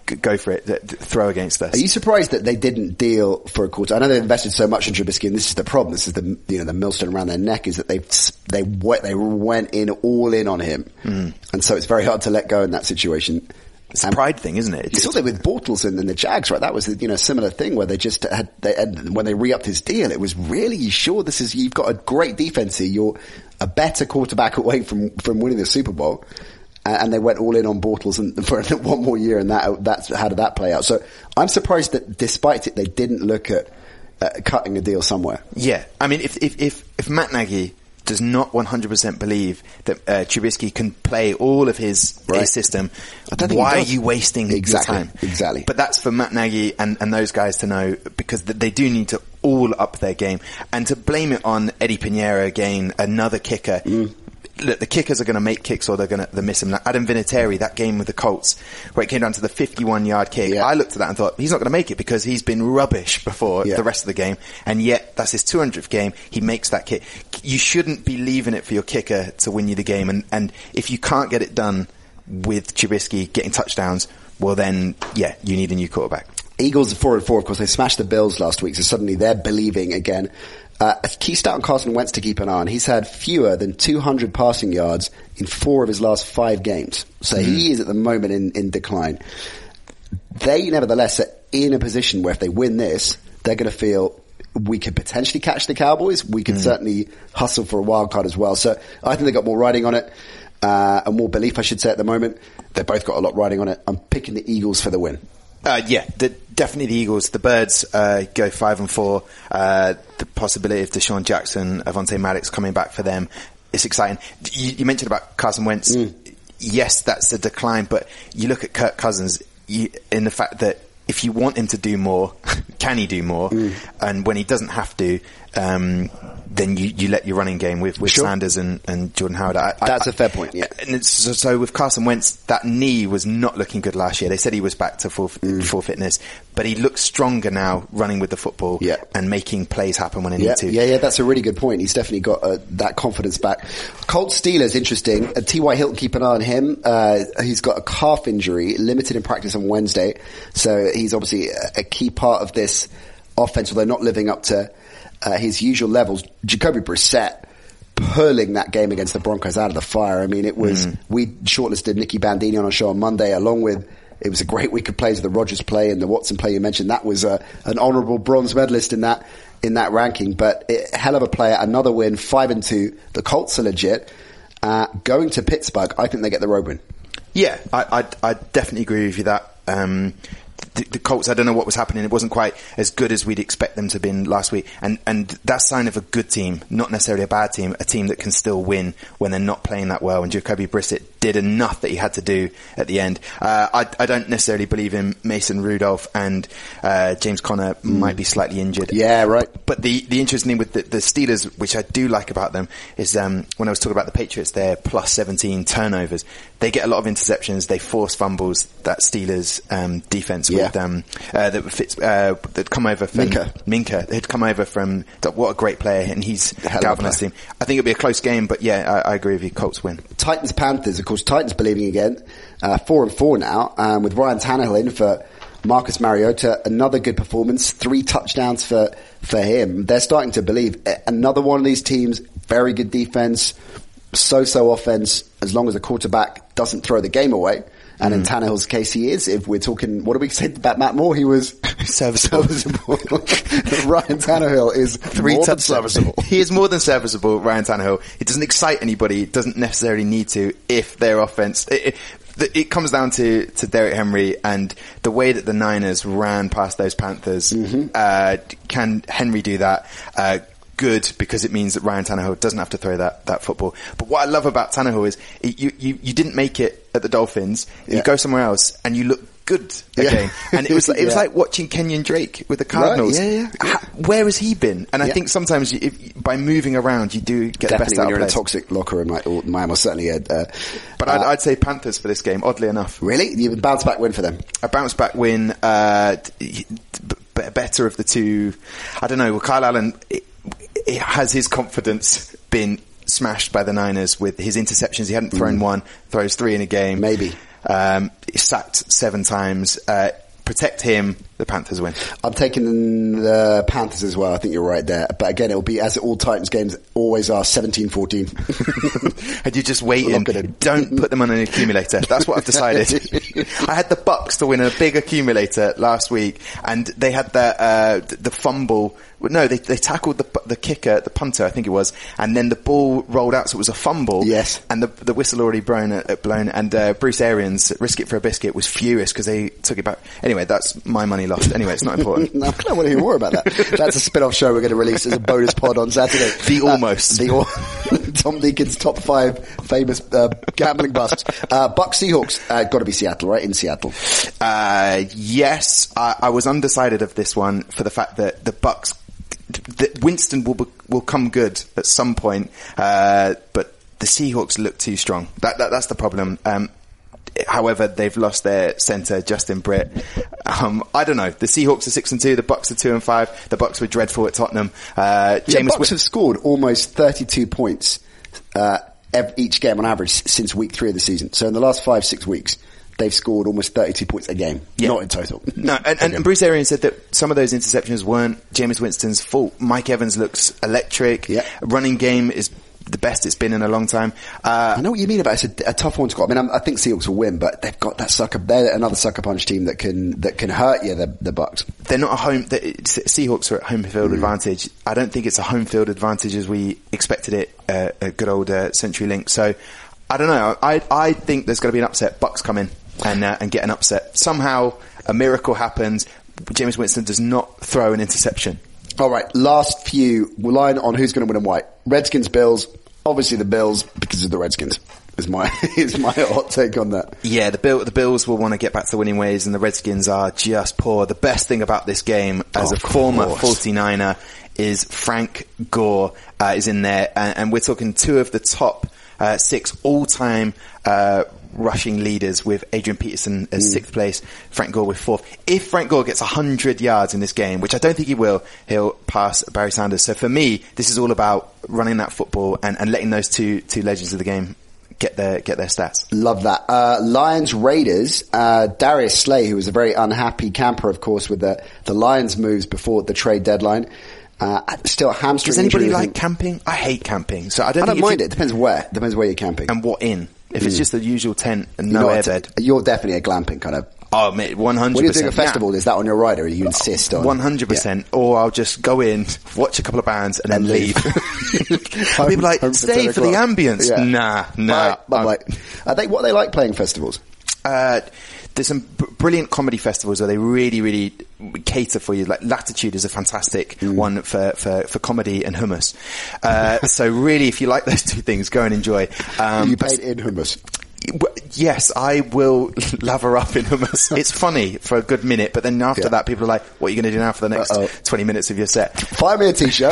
go for it, th- th- throw against us. Are you surprised that they didn't deal for a quarter? I know they invested so much in Trubisky, and this is the problem. This is the you know the millstone around their neck is that they they went they went in all in on him, mm. and so it's very hard to let go in that situation. It's a pride thing, isn't it? It's, you saw that with Bortles and, and the Jags, right? That was, you know, a similar thing where they just had, they had, when they re-upped his deal, it was really, you sure this is, you've got a great defense here. You're a better quarterback away from, from winning the Super Bowl. And, and they went all in on Bortles and for one more year, and that, that's, how did that play out? So I'm surprised that despite it, they didn't look at, uh, cutting a deal somewhere. Yeah. I mean, if, if, if, if Matt Nagy does not one hundred percent believe that uh, Trubisky can play all of his, right. his system, why are you wasting exactly. your time? Exactly. But that's for Matt Nagy and, and those guys to know, because they do need to all up their game. And to blame it on Eddie Pinheiro again, another kicker. Mm. Look, the kickers are going to make kicks or they're going to miss them. Like Adam Vinatieri, that game with the Colts, where it came down to the fifty-one yard kick, yeah. I looked at that and thought, he's not going to make it because he's been rubbish before yeah. the rest of the game. And yet, that's his two hundredth game, he makes that kick. You shouldn't be leaving it for your kicker to win you the game. And, and if you can't get it done with Trubisky getting touchdowns, well then, yeah, you need a new quarterback. Eagles are four and four, of course. They smashed the Bills last week, so suddenly they're believing again. Uh, a key stat on Carson Wentz to keep an eye on. He's had fewer than two hundred passing yards in four of his last five games. So mm. he is at the moment in, in decline. They, nevertheless, are in a position where if they win this, they're going to feel we could potentially catch the Cowboys. We could mm. certainly hustle for a wild card as well. So I think they've got more riding on it, uh, and more belief, I should say, at the moment. They've both got a lot riding on it. I'm picking the Eagles for the win. Uh, yeah, the, definitely the Eagles. The Birds uh, go five and four. Uh, the possibility of Deshaun Jackson, Avonte Maddox coming back for them, it's exciting. You, you mentioned about Carson Wentz. Mm. Yes, that's a decline, but you look at Kirk Cousins you, in the fact that if you want him to do more, can he do more? Mm. And when he doesn't have to, um, then you, you let your running game with, with sure. Sanders and, and Jordan Howard. I, That's I, a fair point, yeah. And it's, so, so with Carson Wentz, that knee was not looking good last year. They said he was back to full, mm. full fitness, but he looks stronger now running with the football yeah. and making plays happen when he yeah. needs to. Yeah, yeah, that's a really good point. He's definitely got uh, that confidence back. Colts Steelers, interesting. Uh, T Y. Hilton, keep an eye on him. Uh, he's got a calf injury, limited in practice on Wednesday. So he's obviously a, a key part of this offense, although not living up to Uh, his usual levels. Jacoby Brissett pulling that game against the Broncos out of the fire. I mean, it was, mm. we shortlisted Nicky Bandini on our show on Monday, along with, it was a great week of plays with the Rodgers play and the Watson play you mentioned. That was uh, an honourable bronze medalist in that, in that ranking. But it, hell of a player, another win, five and two. The Colts are legit. Uh, going to Pittsburgh, I think they get the road win. Yeah, I, I, I definitely agree with you that, um, The, the Colts, I don't know what was happening. It wasn't quite as good as we'd expect them to have been last week. And, and that's a sign of a good team, not necessarily a bad team, a team that can still win when they're not playing that well. And Jacoby Brissett did enough that he had to do at the end. Uh, I, I don't necessarily believe in Mason Rudolph, and uh, James Conner mm. might be slightly injured. Yeah, right. But the, the interesting thing with the, the Steelers, which I do like about them, is um, when I was talking about the Patriots, they're plus seventeen turnovers. They get a lot of interceptions. They force fumbles. That Steelers um, defense with yeah. um, uh, that fits uh, that come over from Minka. Minka. Had come over from what a great player, and he's galvanized him. I think it'll be a close game, but yeah, I, I agree with you. Colts win. Titans Panthers, of course. Titans believing again, uh, four and four now, um, with Ryan Tannehill in for Marcus Mariota. Another good performance, three touchdowns for for him. They're starting to believe. Another one of these teams, very good defense, so-so offense, as long as the quarterback doesn't throw the game away. And mm. in Tannehill's case, he is. If we're talking, what do we say about Matt Moore? He was serviceable. serviceable. Ryan Tannehill is Three more than serviceable. He is more than serviceable, Ryan Tannehill. It doesn't excite anybody. It doesn't necessarily need to if their offense... It, it, it comes down to, to Derrick Henry and the way that the Niners ran past those Panthers. Mm-hmm. Uh, can Henry do that? Uh, good, because it means that Ryan Tannehill doesn't have to throw that, that football. But what I love about Tannehill is it, you, you, you didn't make it at the Dolphins. Yeah. You go somewhere else and you look good again. Yeah. And it was like, it was yeah. like watching Kenyon Drake with the Cardinals. Right. Yeah, yeah, yeah. How, where has he been? And yeah. I think sometimes you, if, by moving around, you do get Definitely the best when out you're of in a toxic locker room like Miami, certainly. Uh, but uh, I'd, I'd say Panthers for this game, oddly enough. Really? You have a bounce back win for them? A bounce back win, uh, better of the two. I don't know. Well, Kyle Allen, it, it has his confidence been smashed by the Niners with his interceptions? He hadn't thrown mm. one, throws three in a game. Maybe. Um, sacked seven times. Uh, protect him, the Panthers win. I'm taking the Panthers as well. I think you're right there. But again, it'll be, as all Titans games always are, seventeen fourteen. And you just wait in. Don't put them on an accumulator. That's what I've decided. I had the Bucks to win a big accumulator last week, and they had the, uh, the fumble. No, they, they tackled the, the kicker, the punter, I think it was, and then the ball rolled out, so it was a fumble. Yes. And the, the whistle already blown, uh, blown and, uh, Bruce Arians, Risk It for a Biscuit, was furious because they took it back. Anyway, that's my money lost. Anyway, it's not important. No, I kind of want to hear more about that. That's a spin-off show we're going to release as a bonus pod on Saturday. The almost. Uh, the al- Tom Deacon's top five famous, uh, gambling busts. Uh, Bucks Seahawks, uh, gotta be Seattle, right? In Seattle. Uh, yes. I, I was undecided of this one for the fact that the Bucks, that Winston will be, will come good at some point, uh, but the Seahawks look too strong. That, that that's the problem. Um, however, they've lost their centre, Justin Britt. Um, I don't know. The Seahawks are six and two. The Bucks are two and five. The Bucks were dreadful at Tottenham. Uh, yeah, James Bucks Win- have scored almost thirty-two points uh, every, each game on average since week three of the season. So in the last five six weeks. They've scored almost thirty-two points a game. Yeah. Not in total. No, and, and, and Bruce Arians said that some of those interceptions weren't Jameis Winston's fault. Mike Evans looks electric. Yeah. Running game is the best it's been in a long time. Uh, I know what you mean about it's a, a tough one to score. I mean, I'm, I think Seahawks will win, but they've got that sucker. They're another sucker punch team that can that can hurt you. The, the Bucks. They're not a home. The, Seahawks are at home field mm. advantage. I don't think it's a home field advantage as we expected it. Uh, a good old uh, CenturyLink. So I don't know. I I think there's going to be an upset. Bucks come in. And, uh, and get an upset. Somehow, a miracle happens. Jameis Winston does not throw an interception. All right, last few. We'll line on who's going to win in white. Redskins, Bills. Obviously the Bills because of the Redskins. Is my is my hot take on that. Yeah, the Bill, the Bills will want to get back to the winning ways, and the Redskins are just poor. The best thing about this game, as oh, a former course. forty-niner, is Frank Gore uh, is in there, and, and we're talking two of the top uh, six all-time uh rushing leaders, with Adrian Peterson as mm. sixth place, Frank Gore with fourth. If Frank Gore gets one hundred yards in this game, which I don't think he will, he'll pass Barry Sanders. So for me, this is all about running that football and, and letting those two two legends of the game get their get their stats. Love that. Uh, Lions Raiders, uh, Darius Slay, who was a very unhappy camper, of course, with the, the Lions moves before the trade deadline. Uh, still hamstring. Does anybody injury, like camping? I hate camping, so I don't. I don't think mind you, it. Depends where. Depends where you're camping and what in. If mm. it's just the usual tent and no airbed, you're definitely a glamping kind of. Oh, mate, one hundred percent. When you're doing a festival, yeah. Is that on your rider? Or you insist on one hundred percent? Or I'll just go in, watch a couple of bands, and, and then leave. People are like, stay for, for the ambience. Yeah. Nah, nah. But like, are they what are they like playing festivals? Uh, there's some b- brilliant comedy festivals where they really, really cater for you. Like Latitude is a fantastic mm. one for, for, for comedy and hummus. Uh, so really, if you like those two things, go and enjoy. Um, you paid in hummus. Yes, I will lather up in hummus. It's funny for a good minute, but then after yeah. that, people are like, what are you going to do now for the next Uh-oh. twenty minutes of your set? Fire me a t-shirt.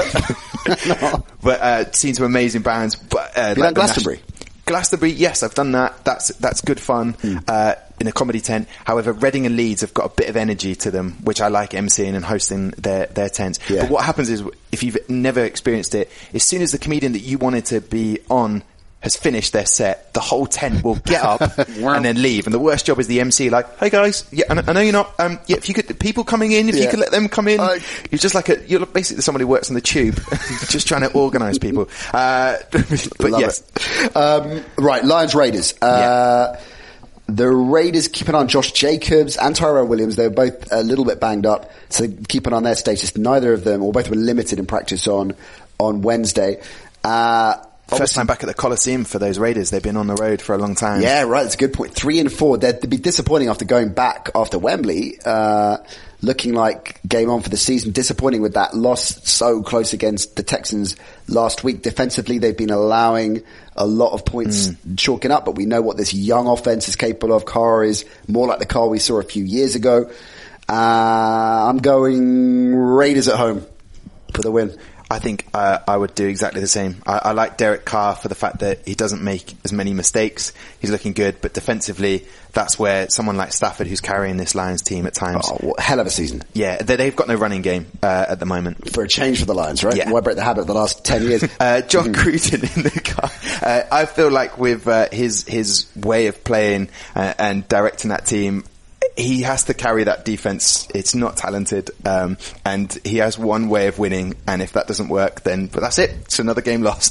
No. But, uh, seen some amazing bands. But, uh, Have you like done Glastonbury? National- Glastonbury, yes, I've done that. That's that's good fun mm. uh, in a comedy tent. However, Reading and Leeds have got a bit of energy to them, which I like emceeing and hosting their their tents. Yeah. But what happens is, if you've never experienced it, as soon as the comedian that you wanted to be on has finished their set, the whole tent will get up and then leave. And the worst job is the M C, like, hey guys, yeah, I know you're not, um, yeah, if you could, people coming in, if yeah. you could let them come in. Uh, you're just like a, you're basically somebody who works on the tube, just trying to organise people. Uh, but yes. Um, right, Lions Raiders. Uh, yeah. The Raiders keep an eye on Josh Jacobs and Tyrell Williams. They were both a little bit banged up, so keep an eye on their status. Neither of them, or both were limited in practice on, on Wednesday. Uh, First time back at the Coliseum for those Raiders. They've been on the road for a long time. Yeah, right. That's a good point. Three and four. They'd be disappointing after going back after Wembley, uh, looking like game on for the season. Disappointing with that loss so close against the Texans last week. Defensively, they've been allowing a lot of points mm. chalking up, but we know what this young offense is capable of. Carr is more like the Carr we saw a few years ago. Uh, I'm going Raiders at home for the win. I think uh, I would do exactly the same. I, I like Derek Carr for the fact that he doesn't make as many mistakes. He's looking good, but defensively, that's where someone like Stafford, who's carrying this Lions team at times. Oh, what hell of a season. Yeah, they, they've got no running game uh, at the moment. For a change for the Lions, right? Yeah. Why break the habit of the last ten years? uh, John Gruden in the car. Uh, I feel like with uh, his his way of playing uh, and directing that team, he has to carry that defense. It's not talented, um, and he has one way of winning, and if that doesn't work, then but that's it. It's another game lost.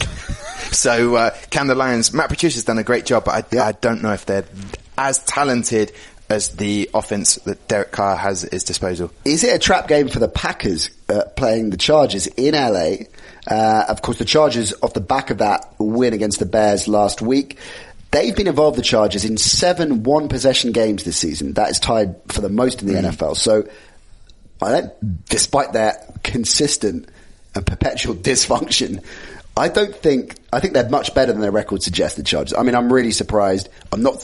so uh, can the Lions? Matt Patricia's done a great job, but I, yeah. I don't know if they're as talented as the offense that Derek Carr has at his disposal. Is it a trap game for the Packers uh, playing the Chargers in L A? Uh, of course, the Chargers, off the back of that win against the Bears last week, they've been involved, the Chargers, in seven one-possession games this season. That is tied for the most in the mm. N F L. So, I don't, despite their consistent and perpetual dysfunction, I don't think, I think they're much better than their record suggests, the Chargers. I mean, I'm really surprised. I'm not,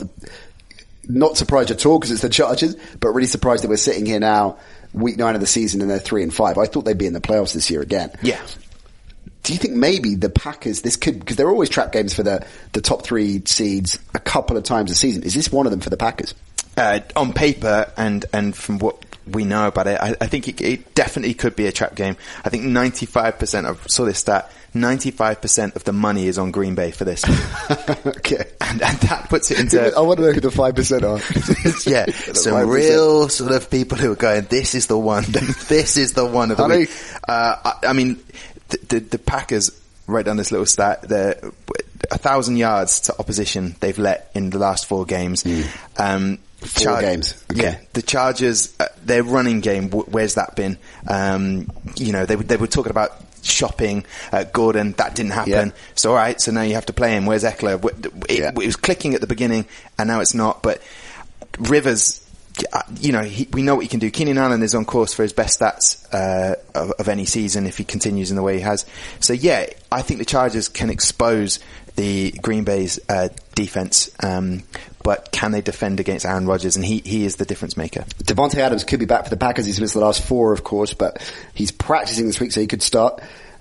not surprised at all because it's the Chargers, but really surprised that we're sitting here now, week nine of the season, and they're three and five. I thought they'd be in the playoffs this year again. Yeah. Do you think maybe the Packers, this could, because there are always trap games for the, the top three seeds a couple of times a season. Is this one of them for the Packers? Uh, on paper and, and from what we know about it, I, I think it, it definitely could be a trap game. I think ninety-five percent, I saw this stat, ninety-five percent of the money is on Green Bay for this. Okay. And, and that puts it into... I want to know who the five percent are. Yeah. Some five percent. Real sort of people who are going, this is the one. This is the one of the week. Uh, I, I mean... The, the, the Packers, wrote down this little stat, they're a thousand yards to opposition they've let in the last four games. Mm. Um, four Char- games. Okay. Yeah. The Chargers, uh, their running game, w- where's that been? Um, you know, they, they were talking about shopping uh, Gordon. That didn't happen. Yeah. So, all right, so now you have to play him. Where's Eckler? It, yeah. it was clicking at the beginning, and now it's not. But Rivers... You know, he, we know what he can do. Keenan Allen is on course for his best stats uh, of, of any season if he continues in the way he has. So, yeah, I think the Chargers can expose the Green Bay's uh, defense, um, but can they defend against Aaron Rodgers? And he, he is the difference maker. Devontae Adams could be back for the Packers. He's missed the last four, of course, but he's practicing this week, so he could start.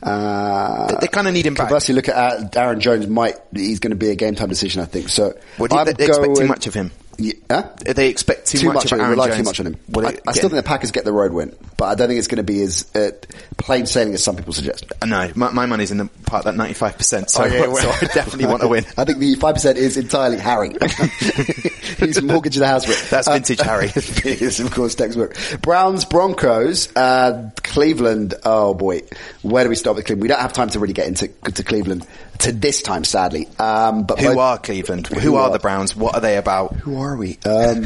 Uh, they, they kind of need him back. Conversely, look at Aaron Jones. Might he's going to be a game time decision, I think. So, well, do they, they expect too much of him? Yeah, huh? They expect too, too much, much of Aaron Jones. Jones. Too much on him. Well, I, I still think the Packers get the road win, but I don't think it's going to be as uh, plain sailing as some people suggest. No, my, my money's in the part of that ninety-five percent, so, oh, yeah, well, so I definitely want to win. I think the five percent is entirely Harry. He's mortgaged the house for it. That's vintage uh, Harry. It is, of course, textbook. Browns, Broncos, uh, Cleveland. Oh boy, where do we start with Cleveland? We don't have time to really get into to Cleveland to this time, sadly. Um, but who both, are Cleveland? Who, who are, are the Browns? What are they about? Who are we? Um,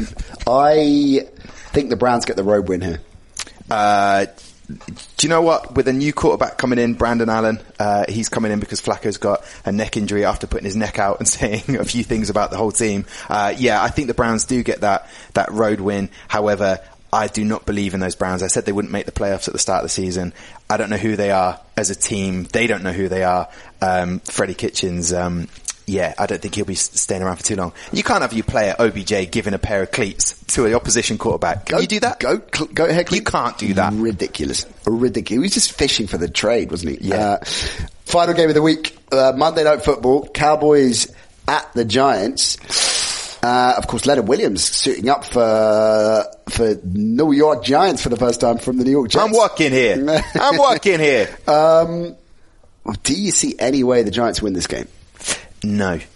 I think the Browns get the road win here. Uh, do you know what? With a new quarterback coming in, Brandon Allen, uh, he's coming in because Flacco's got a neck injury after putting his neck out and saying a few things about the whole team. Uh, yeah, I think the Browns do get that, that road win. However, I do not believe in those Browns. I said they wouldn't make the playoffs at the start of the season. I don't know who they are as a team. They don't know who they are. Um, Freddie Kitchens, um, yeah, I don't think he'll be staying around for too long. You can't have your player O B J giving a pair of cleats to an opposition quarterback. Can go, you do that? Go, go ahead. You can't do that. Ridiculous. Ridiculous. He was just fishing for the trade, wasn't he? Yeah. Uh, final game of the week, uh, Monday Night Football, Cowboys at the Giants. Uh, of course, Leonard Williams suiting up for for New York Giants for the first time from the New York Jets. I'm walking here. I'm walking here. Um, do you see any way the Giants win this game? No. Even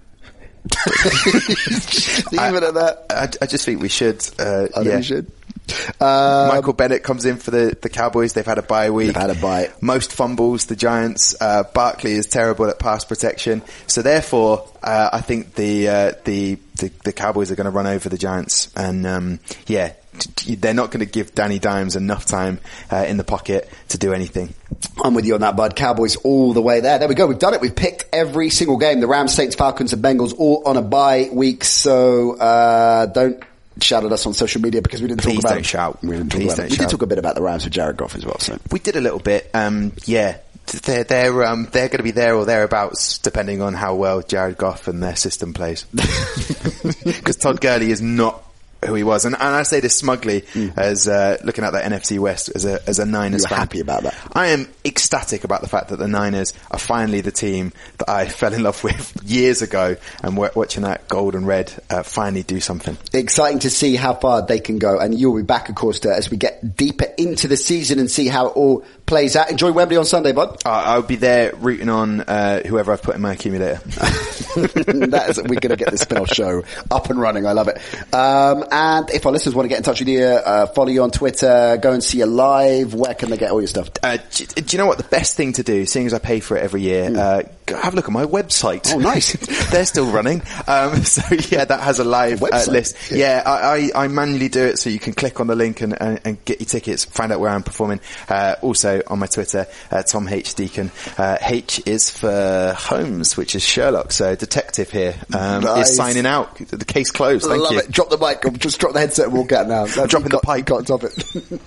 I, at that, I, I just think we should. Uh, I think yeah. we should. Um, Michael Bennett comes in for the, the Cowboys. They've had a bye week. They've had a bye. Most fumbles, the Giants. Uh, Barkley is terrible at pass protection. So therefore, uh, I think the, uh, the, the, the Cowboys are going to run over the Giants. And, um, yeah, t- they're not going to give Danny Dimes enough time, uh, in the pocket to do anything. I'm with you on that, bud. Cowboys all the way there. There we go. We've done it. We've picked every single game. The Rams, Saints, Falcons and Bengals all on a bye week. So, uh, don't shout at us on social media because we didn't Please talk about don't shout. We didn't talk Please about don't it. We shout. did talk a bit about the Rams with Jared Goff as well. So we did a little bit. Um, yeah, they're they're um, they're going to be there or thereabouts depending on how well Jared Goff and their system plays. Because Todd Gurley is not who he was. And, and I say this smugly mm. as uh, looking at that N F C West as a as a Niners You're fan. happy about that? I am ecstatic about the fact that the Niners are finally the team that I fell in love with years ago, and we're watching that gold and red uh, finally do something. Exciting to see how far they can go, and you'll be back, of course, to, as we get deeper into the season and see how it all plays out. Enjoy Wembley on Sunday, bud. Uh, I'll be there rooting on uh, whoever I've put in my accumulator. that is, we're going to get the spin-off show up and running. I love it. Um, and if our listeners want to get in touch with you, uh, follow you on Twitter, go and see you live, where can they get all your stuff? Uh, do, do you know what the best thing to do, seeing as I pay for it every year, mm. uh, go have a look at my website. Oh, nice. They're still running. Um, so yeah, that has a live uh, list. Yeah, yeah I, I, I manually do it, so you can click on the link and, and, and get your tickets, find out where I'm performing. Uh, also on my Twitter, uh, Tom H. Deacon. Uh, H is for Holmes, which is Sherlock. So detective here um, nice. is signing out. The case closed. Thank Love you. It. Drop the mic. Just drop the headset and walk out now. That's I'm dropping got, the pipe. Got to top it.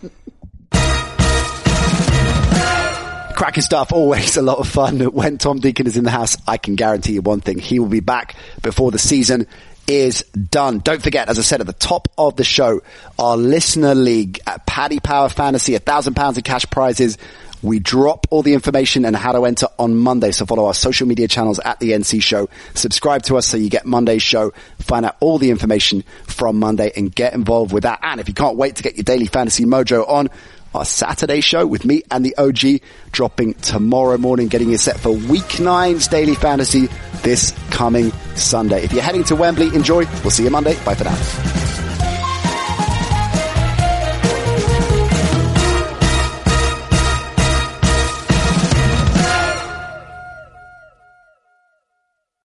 Cracking stuff, always a lot of fun. When Tom Deacon is in the house, I can guarantee you one thing. He will be back before the season is done. Don't forget, as I said at the top of the show, our listener league at Paddy Power Fantasy, a thousand pounds in cash prizes. We drop all the information and how to enter on Monday. So follow our social media channels at the N C Show. Subscribe to us so you get Monday's show. Find out all the information from Monday and get involved with that. And if you can't wait to get your daily fantasy mojo on, our Saturday show with me and the O G dropping tomorrow morning, getting you set for week nine's daily fantasy this coming Sunday. If you're heading to Wembley, enjoy. We'll see you Monday. Bye for now.